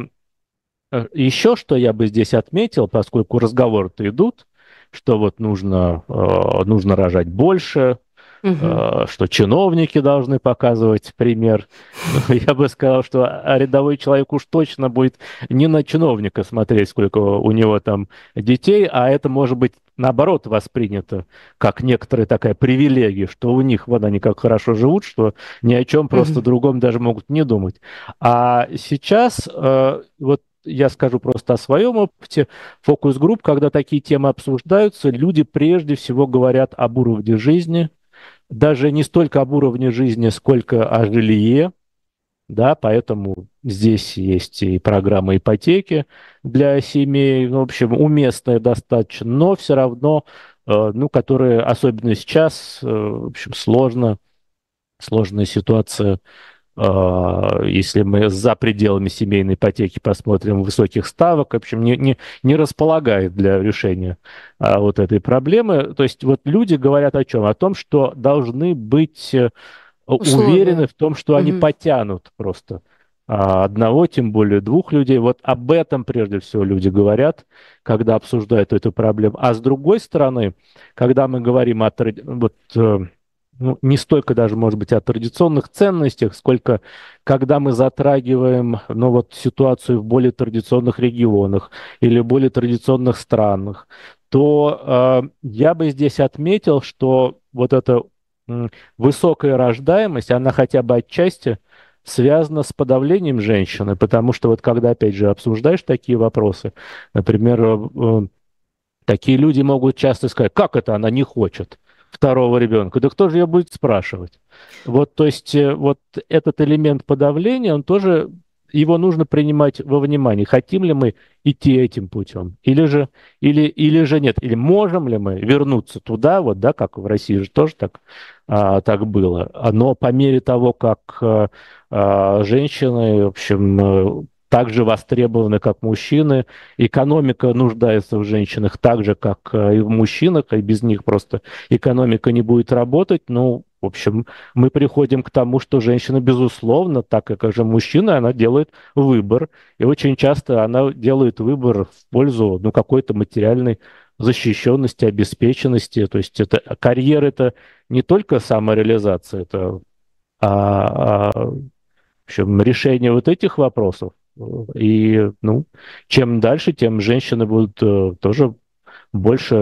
Еще что я бы здесь отметил, поскольку разговоры-то идут, что вот нужно рожать больше, Мгм. что чиновники должны показывать пример. Ну, я бы сказал, что рядовой человек уж точно будет не на чиновника смотреть, сколько у него там детей, а это может быть наоборот воспринято как некоторая такая привилегия, что у них вот они как хорошо живут, что ни о чем просто Мгм. другом даже могут не думать. А сейчас вот я скажу просто о своем опыте. Фокус-групп, когда такие темы обсуждаются, люди прежде всего говорят об уровне жизни, даже не столько об уровне жизни, сколько о жилье, да, поэтому здесь есть и программа ипотеки для семей, ну, в общем, уместная достаточно, но все равно, ну, которые, особенно сейчас, в общем, сложная ситуация. Если мы за пределами семейной ипотеки посмотрим высоких ставок, в общем, не располагает для решения вот этой проблемы. То есть вот люди говорят о чем? О том, что должны быть уверены Условия. в том, что они Мгм. потянут просто одного, тем более двух людей. Вот об этом прежде всего люди говорят, когда обсуждают эту проблему. А с другой стороны, когда мы говорим ну, не столько даже, может быть, о традиционных ценностях, сколько когда мы затрагиваем, ну, вот ситуацию в более традиционных регионах или более традиционных странах, то я бы здесь отметил, что вот эта высокая рождаемость, она хотя бы отчасти связана с подавлением женщины, потому что вот когда, опять же, обсуждаешь такие вопросы, например, такие люди могут часто сказать, как это она не хочет второго ребенка? Да кто же ее будет спрашивать? Вот, то есть, вот этот элемент подавления, он тоже, его нужно принимать во внимание. Хотим ли мы идти этим путем? Или же нет? Или можем ли мы вернуться туда, вот, да, как в России же тоже так было. Но по мере того, как женщины, в общем, так же востребованы, как мужчины, экономика нуждается в женщинах так же, как и в мужчинах, и без них просто экономика не будет работать. Ну, в общем, мы приходим к тому, что женщина, безусловно, так как и же мужчина, она делает выбор. И очень часто она делает выбор в пользу, ну, какой-то материальной защищенности, обеспеченности. То есть карьера это не только самореализация, это в общем, решение вот этих вопросов. И, ну, чем дальше, тем женщины будут тоже больше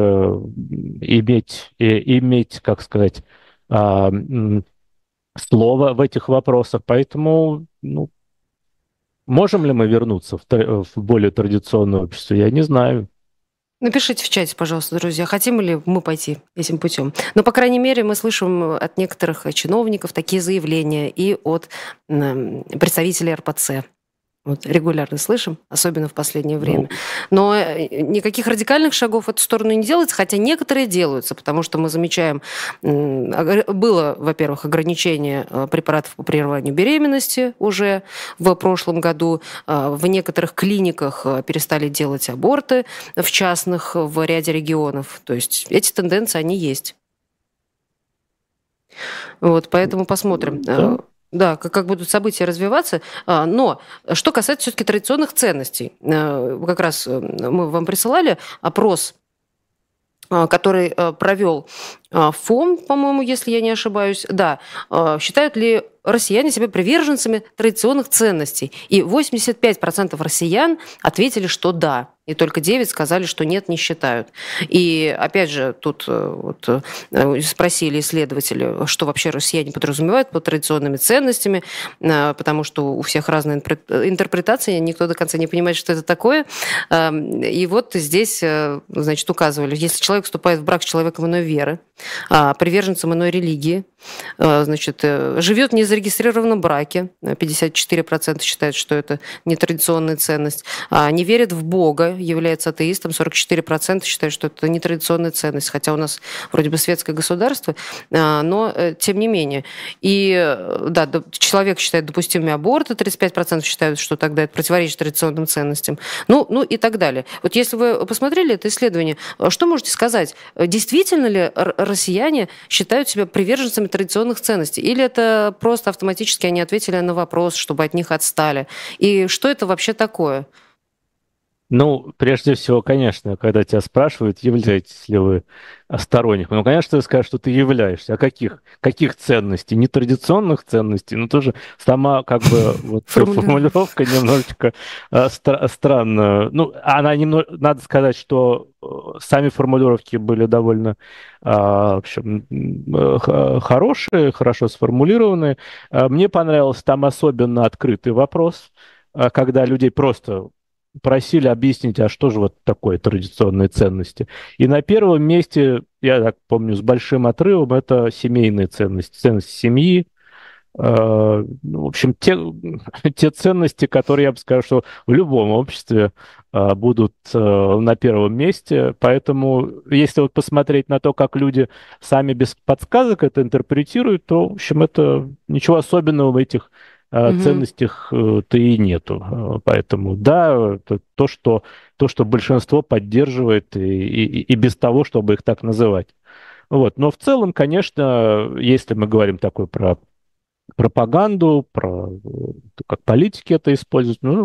иметь, как сказать, а, м, слово в этих вопросах. Поэтому, ну, можем ли мы вернуться в более традиционное общество, я не знаю. Напишите в чате, пожалуйста, друзья, хотим ли мы пойти этим путем. Но, по крайней мере, мы слышим от некоторых чиновников такие заявления и от представителей РПЦ. Вот регулярно слышим, особенно в последнее время. Ну, Но никаких радикальных шагов в эту сторону не делается, хотя некоторые делаются, потому что мы замечаем, было, во-первых, ограничение препаратов по прерыванию беременности уже в прошлом году. В некоторых клиниках перестали делать аборты, в частных, в ряде регионов. То есть эти тенденции, они есть. Вот, поэтому посмотрим. да. Да, как будут события развиваться. Но что касается все-таки традиционных ценностей, как раз мы вам присылали опрос, который провел ФОМ, по-моему, если я не ошибаюсь. Да, считают ли россияне себя приверженцами традиционных ценностей? И 85% россиян ответили, что да. И только 9 сказали, что нет, не считают. И опять же, тут спросили исследователи, что вообще россияне подразумевают под традиционными ценностями, потому что у всех разные интерпретации, никто до конца не понимает, что это такое. И вот здесь, значит, указывали, если человек вступает в брак с человеком иной веры, приверженцем иной религии, значит, живет в незарегистрированном браке, 54% считают, что это нетрадиционная ценность, не верит в Бога, является атеистом, 44% считают, что это нетрадиционная ценность, хотя у нас вроде бы светское государство, но тем не менее. И да, человек считает допустимыми аборты, 35% считают, что тогда это противоречит традиционным ценностям, ну и так далее. Вот если вы посмотрели это исследование, что можете сказать? Действительно ли россияне считают себя приверженцами традиционных ценностей? Или это просто автоматически они ответили на вопрос, чтобы от них отстали? И что это вообще такое? Ну, прежде всего, конечно, когда тебя спрашивают, являетесь ли вы сторонником, ну, конечно, ты скажешь, что ты являешься. А каких ценностей? Нетрадиционных ценностей? Ну, тоже сама, как бы, вот формулировка немножечко странная. Ну, она немного, надо сказать, что сами формулировки были довольно, в общем, хорошие, хорошо сформулированные. Мне понравился там особенно открытый вопрос, когда людей просто просили объяснить, а что же вот такое традиционные ценности. И на первом месте, я так помню, с большим отрывом, это семейные ценности, ценности семьи. В общем, те ценности, которые, я бы сказал, что в любом обществе будут на первом месте. Поэтому, если вот посмотреть на то, как люди сами без подсказок это интерпретируют, то, в общем, это ничего особенного в этих Мгм. ценностях-то и нету. Поэтому, да, то, что большинство поддерживает и без того, чтобы их так называть. Вот. Но в целом, конечно, если мы говорим такой про пропаганду, про как политики это используют. Ну,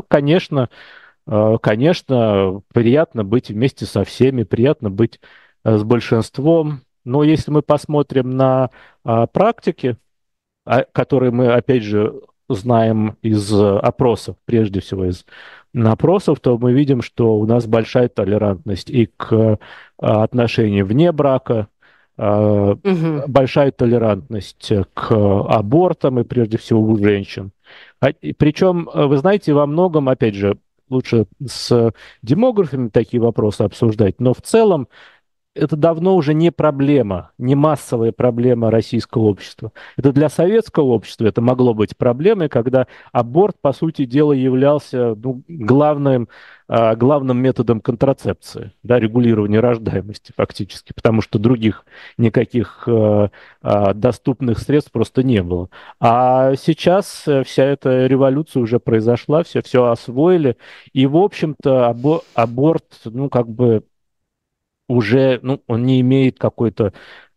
конечно, приятно быть вместе со всеми, приятно быть с большинством. Но если мы посмотрим на практики, которые мы, опять же, знаем из опросов, прежде всего из опросов, то мы видим, что у нас большая толерантность и к отношениям вне брака, а, Мгм. большая толерантность к абортам и прежде всего у женщин. Причем, вы знаете, во многом, опять же, лучше с демографами такие вопросы обсуждать, но в целом это давно уже не проблема, не массовая проблема российского общества. Это для советского общества это могло быть проблемой, когда аборт, по сути дела, являлся главным методом контрацепции, да, регулирования рождаемости фактически, потому что других никаких доступных средств просто не было. А сейчас вся эта революция уже произошла, все освоили, и, в общем-то, аборт, ну, как бы уже, ну, он не имеет какой-то,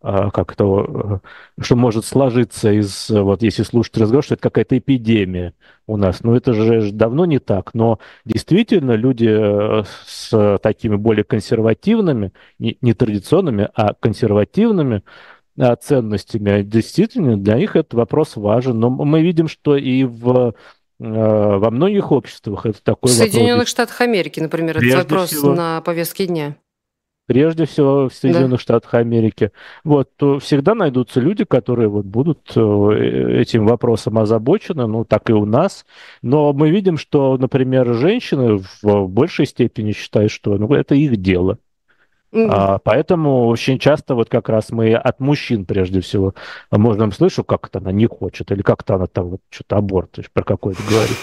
что может сложиться из, вот если слушать разговор, что это какая-то эпидемия у нас. Ну, это же давно не так, но действительно люди с такими более консервативными, не традиционными, а консервативными ценностями, действительно для них этот вопрос важен. Но мы видим, что и во многих обществах это В такой вопрос Соединенных Штатах Америки, например, этот прежде вопрос всего. на повестке дня. Прежде всего в Да. Соединенных Штатах Америки, вот, то всегда найдутся люди, которые вот будут этим вопросом озабочены, ну, так и у нас. Но мы видим, что, например, женщины в большей степени считают, что ну, это их дело. М. Поэтому очень часто вот как раз мы от мужчин прежде всего можем слышать, как это она не хочет, или как-то она там вот что-то аборт про какой-то говорит.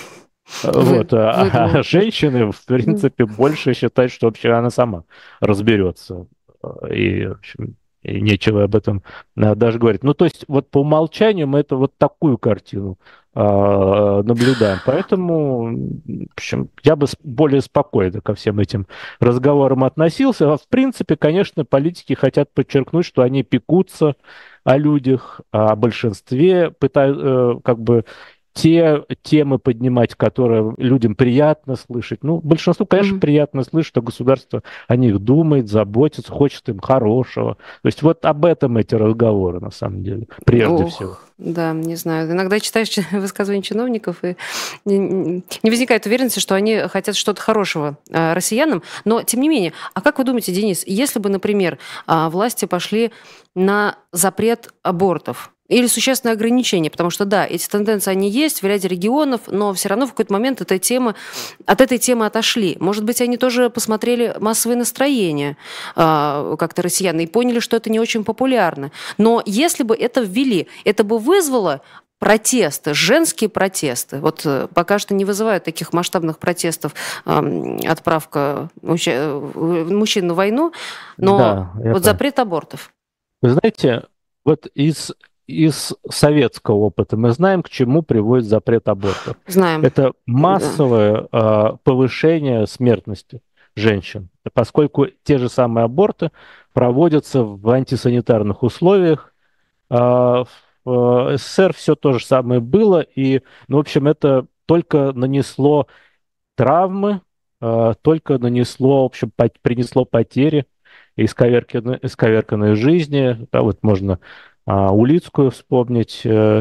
Вот, а Выдумал. женщины, в принципе, больше считают, что вообще она сама разберется. И, в общем, и нечего об этом даже говорить. Ну, то есть, вот по умолчанию мы это вот такую картину наблюдаем. Поэтому, в общем, я бы более спокойно ко всем этим разговорам относился. А в принципе, конечно, политики хотят подчеркнуть, что они пекутся о людях, о большинстве, пытаются, как бы, те темы поднимать, которые людям приятно слышать. Ну, большинству, конечно, Мгм. приятно слышать, что государство о них думает, заботится, хочет им хорошего. То есть вот об этом эти разговоры, на самом деле, прежде всего. Ох, да, не знаю. Иногда читаешь высказывания чиновников, и не возникает уверенности, что они хотят что-то хорошего россиянам. Но, тем не менее, а как вы думаете, Денис, если бы, например, власти пошли на запрет абортов, или существенное ограничение, потому что, да, эти тенденции, они есть в ряде регионов, но все равно в какой-то момент от этой темы отошли. Может быть, они тоже посмотрели массовые настроения как-то россиян и поняли, что это не очень популярно. Но если бы это ввели, это бы вызвало протесты, женские протесты. Вот пока что не вызывают таких масштабных протестов отправка мужчин на войну, но Да, я вот понял. запрет абортов. Вы знаете, вот из советского опыта мы знаем, к чему приводит запрет абортов. Знаем. Это Да. массовое повышение смертности женщин, поскольку те же самые аборты проводятся в антисанитарных условиях. В СССР все то же самое было, и, ну, в общем, это только нанесло травмы, только нанесло, в общем, принесло потери и исковерканной жизни. Да, вот можно Улицкую вспомнить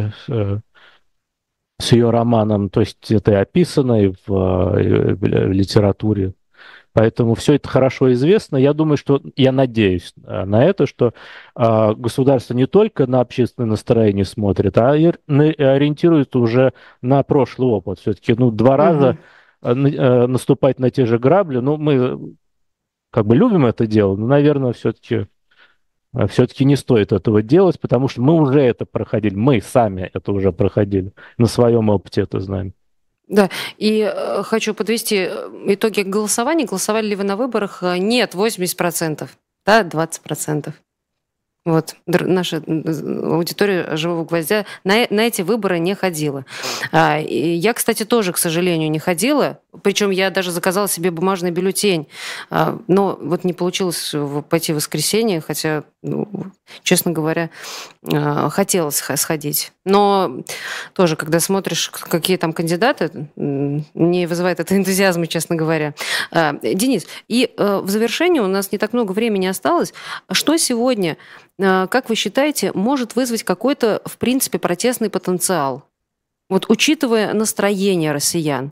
с ее романом, то есть это и описано и в литературе. Поэтому все это хорошо известно. Я думаю, что, я надеюсь на это, что государство не только на общественное настроение смотрит, а и ориентирует уже на прошлый опыт. Все-таки, ну, два раза Мгм. наступать на те же грабли, ну, мы как бы любим это дело, но, наверное, все-таки не стоит этого делать, потому что мы уже это проходили, мы сами это уже проходили, на своем опыте это знаем. Да, и хочу подвести итоги голосования. Голосовали ли вы на выборах? Нет, 80%, да, 20%. Вот, наша аудитория «Живого гвоздя» на эти выборы не ходила. И я, кстати, тоже, к сожалению, не ходила. Причем я даже заказала себе бумажный бюллетень. Но вот не получилось пойти в воскресенье, хотя, ну, честно говоря, хотелось сходить. Но тоже, когда смотришь, какие там кандидаты, не вызывает это энтузиазма, честно говоря. Денис, и в завершении у нас не так много времени осталось. Что сегодня, как вы считаете, может вызвать какой-то, в принципе, протестный потенциал? Вот учитывая настроение россиян.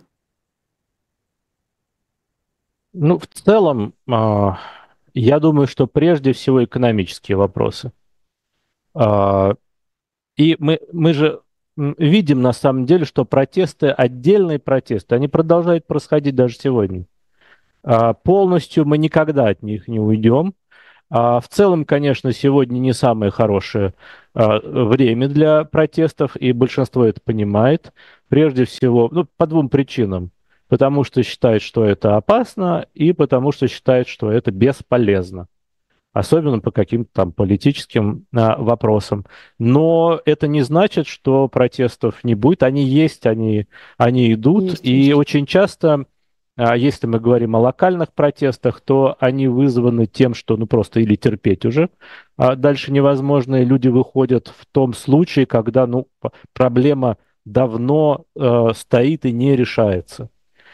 Ну, в целом, я думаю, что прежде всего экономические вопросы. А, И мы же видим на самом деле, что протесты, отдельные протесты, они продолжают происходить даже сегодня. Полностью мы никогда от них не уйдем. В целом, конечно, сегодня не самое хорошее время для протестов, и большинство это понимает. Прежде всего, ну, по двум причинам. Потому что считает, что это опасно, и потому что считает, что это бесполезно. Особенно по каким-то там политическим вопросам. Но это не значит, что протестов не будет. Они есть, они идут. Есть, И есть. очень часто, если мы говорим о локальных протестах, то они вызваны тем, что ну просто или терпеть уже дальше невозможно, и люди выходят в том случае, когда ну, проблема давно стоит и не решается.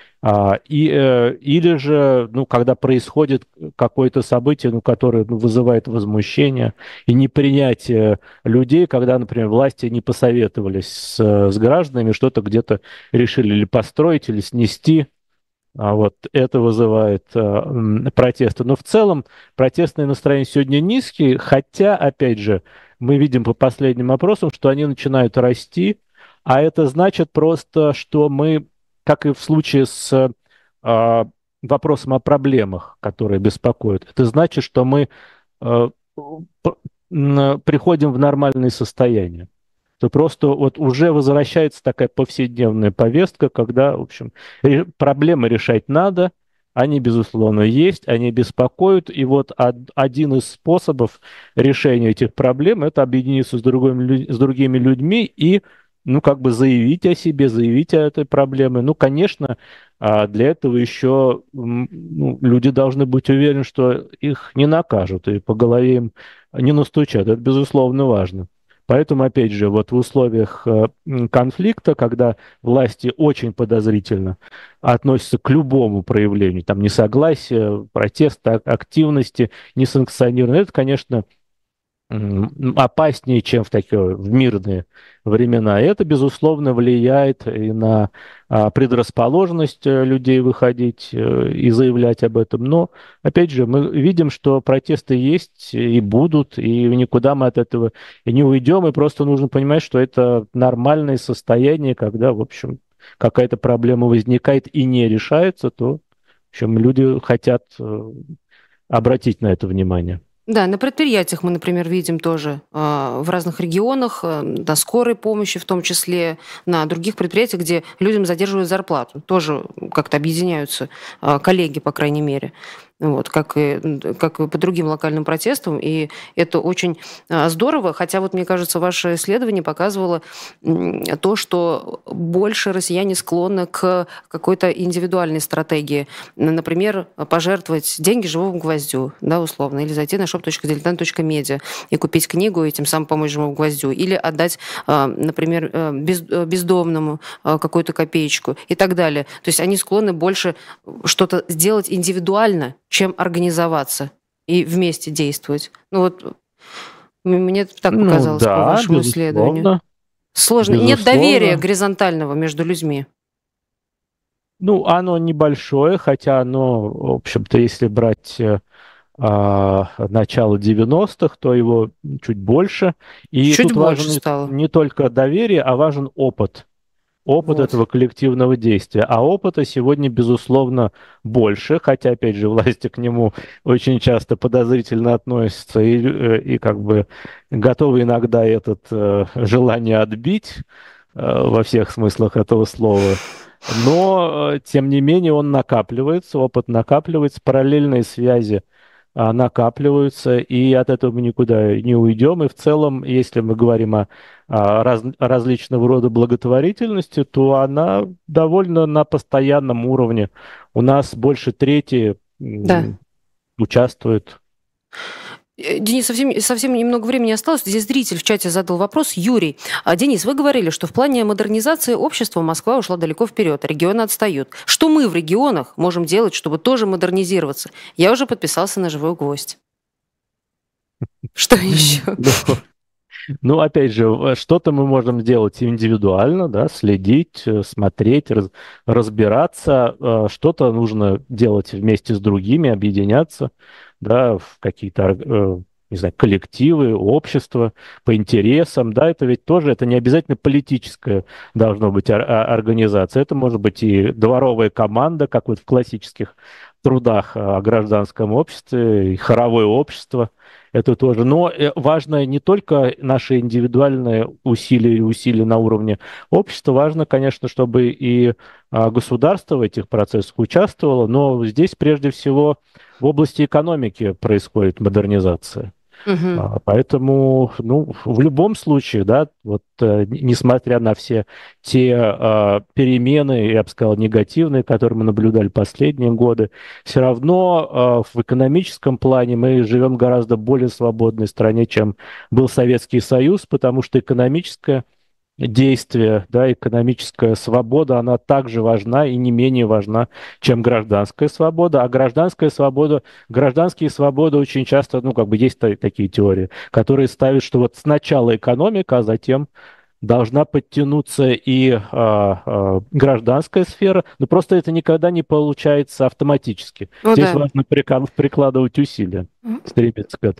Или же, ну, когда происходит какое-то событие, ну, которое ну, вызывает возмущение и непринятие людей, когда, например, власти не посоветовались с гражданами, что-то где-то решили или построить, или снести, вот это вызывает протесты. Но в целом протестные настроения сегодня низкие, хотя, опять же, мы видим по последним опросам, что они начинают расти, а это значит просто, что мы, как и в случае с а, вопросом о проблемах, которые беспокоят, это значит, что мы приходим в нормальное состояние. что просто вот уже возвращается такая повседневная повестка, когда, в общем, проблемы решать надо, они, безусловно, есть, они беспокоят, и вот один из способов решения этих проблем — это объединиться с другими людьми и, ну, как бы заявить о себе, заявить о этой проблеме. Ну, конечно, для этого еще ну, люди должны быть уверены, что их не накажут и по голове им не настучат. Это, безусловно, важно. Поэтому, опять же, вот в условиях конфликта, когда власти очень подозрительно относятся к любому проявлению, там, несогласия, протеста, активности, несанкционированной, это, конечно, опаснее, чем в мирные времена. И это, безусловно, влияет и на предрасположенность людей выходить и заявлять об этом. Но, опять же, мы видим, что протесты есть и будут, и никуда мы от этого и не уйдем. И просто нужно понимать, что это нормальное состояние, когда, в общем, какая-то проблема возникает и не решается, то, в общем, люди хотят обратить на это внимание. Да, на предприятиях мы, например, видим тоже в разных регионах, на скорой помощи в том числе, на других предприятиях, где людям задерживают зарплату. Тоже как-то объединяются коллеги, по крайней мере. Вот, как и по другим локальным протестам, и это очень здорово, хотя вот, мне кажется, ваше исследование показывало то, что больше россияне склонны к какой-то индивидуальной стратегии, например, пожертвовать деньги живому гвоздю, да, условно, или зайти на shop.diletant.media и купить книгу и тем самым помочь живому гвоздю, или отдать, например, бездомному какую-то копеечку и так далее. То есть они склонны больше что-то сделать индивидуально, чем организоваться и вместе действовать. Ну вот мне так Ну показалось по да, вашему исследованию. безусловно, Сложно. Нет доверия безусловно. горизонтального между людьми. Ну, оно небольшое, хотя оно, в общем-то, если брать начало 90-х, то его чуть больше. И Чуть тут больше важен стало. не только доверие, а важен опыт. Опыт Вот. этого коллективного действия. А опыта сегодня, безусловно, больше, хотя, опять же, власти к нему очень часто подозрительно относятся и как бы готовы иногда желание отбить во всех смыслах этого слова. Но, тем не менее, он накапливается, опыт накапливается, параллельные связи накапливаются, и от этого мы никуда не уйдем. И в целом, если мы говорим о различного рода благотворительности, то она довольно на постоянном уровне. У нас больше трети Да. участвуют. Денис, совсем немного времени осталось. Здесь зритель в чате задал вопрос. Юрий. Денис, вы говорили, что в плане модернизации общества Москва ушла далеко вперед, а регионы отстают. Что мы в регионах можем делать, чтобы тоже модернизироваться? Я уже подписался на «Живой гвоздь». Что еще? Ну, опять же, что-то мы можем делать индивидуально, да, следить, смотреть, разбираться. Что-то нужно делать вместе с другими, объединяться, да, в какие-то, не знаю, коллективы, общества по интересам, да, это ведь тоже, это не обязательно политическая должна быть организация, это может быть и дворовая команда, как вот в классических трудах о гражданском обществе, и хоровое общество. Это тоже. Но важно не только наши индивидуальные усилия и усилия на уровне общества, важно, конечно, чтобы и государство в этих процессах участвовало, но здесь прежде всего в области экономики происходит модернизация. Мгм. Поэтому, ну, в любом случае, да, вот несмотря на все те перемены, я бы сказал, негативные, которые мы наблюдали последние годы, все равно в экономическом плане мы живем в гораздо более свободной стране, чем был Советский Союз, потому что экономическое действие, да, экономическая свобода, она также важна и не менее важна, чем гражданская свобода. А гражданские свободы очень часто, ну, как бы есть такие теории, которые ставят, что вот сначала экономика, а затем должна подтянуться и гражданская сфера, но просто это никогда не получается автоматически. Ну Здесь да. важно прикладывать усилия, стремиться к этому.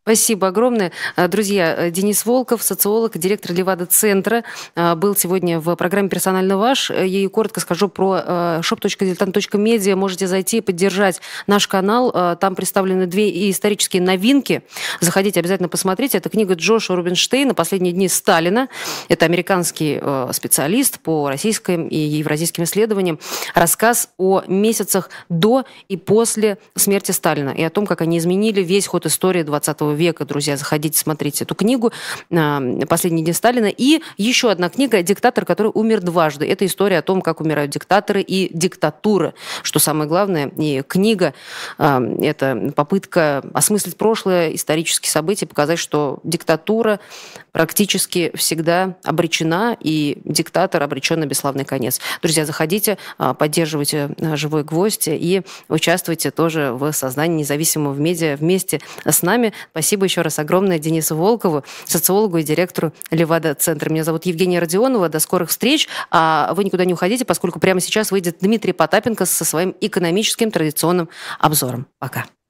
Спасибо огромное. Друзья, Денис Волков, социолог, директор Левада-центра, был сегодня в программе «Персонально ваш». Я ей коротко скажу про shop.diletant.media. Можете зайти и поддержать наш канал. Там представлены две исторические новинки. Заходите, обязательно посмотрите. Это книга Джошуа Рубинштейна «Последние дни Сталина». Это американский специалист по российским и евразийским исследованиям. Рассказ о месяцах до и после смерти Сталина и о том, как они изменили весь ход истории 20 века. Друзья, заходите, смотрите эту книгу «Последние дни Сталина». И еще одна книга «Диктатор, который умер дважды». Это история о том, как умирают диктаторы и диктатуры. Что самое главное, и книга это попытка осмыслить прошлое, исторические события, показать, что диктатура практически всегда обречена, и диктатор обречен на бесславный конец. Друзья, заходите, поддерживайте «Живой гвоздь» и участвуйте тоже в создании независимого медиа вместе с нами. Спасибо еще раз огромное Денису Волкову, социологу и директору Левада-центра. Меня зовут Евгения Родионова. До скорых встреч. А вы никуда не уходите, поскольку прямо сейчас выйдет Дмитрий Потапенко со своим экономическим традиционным обзором. Пока.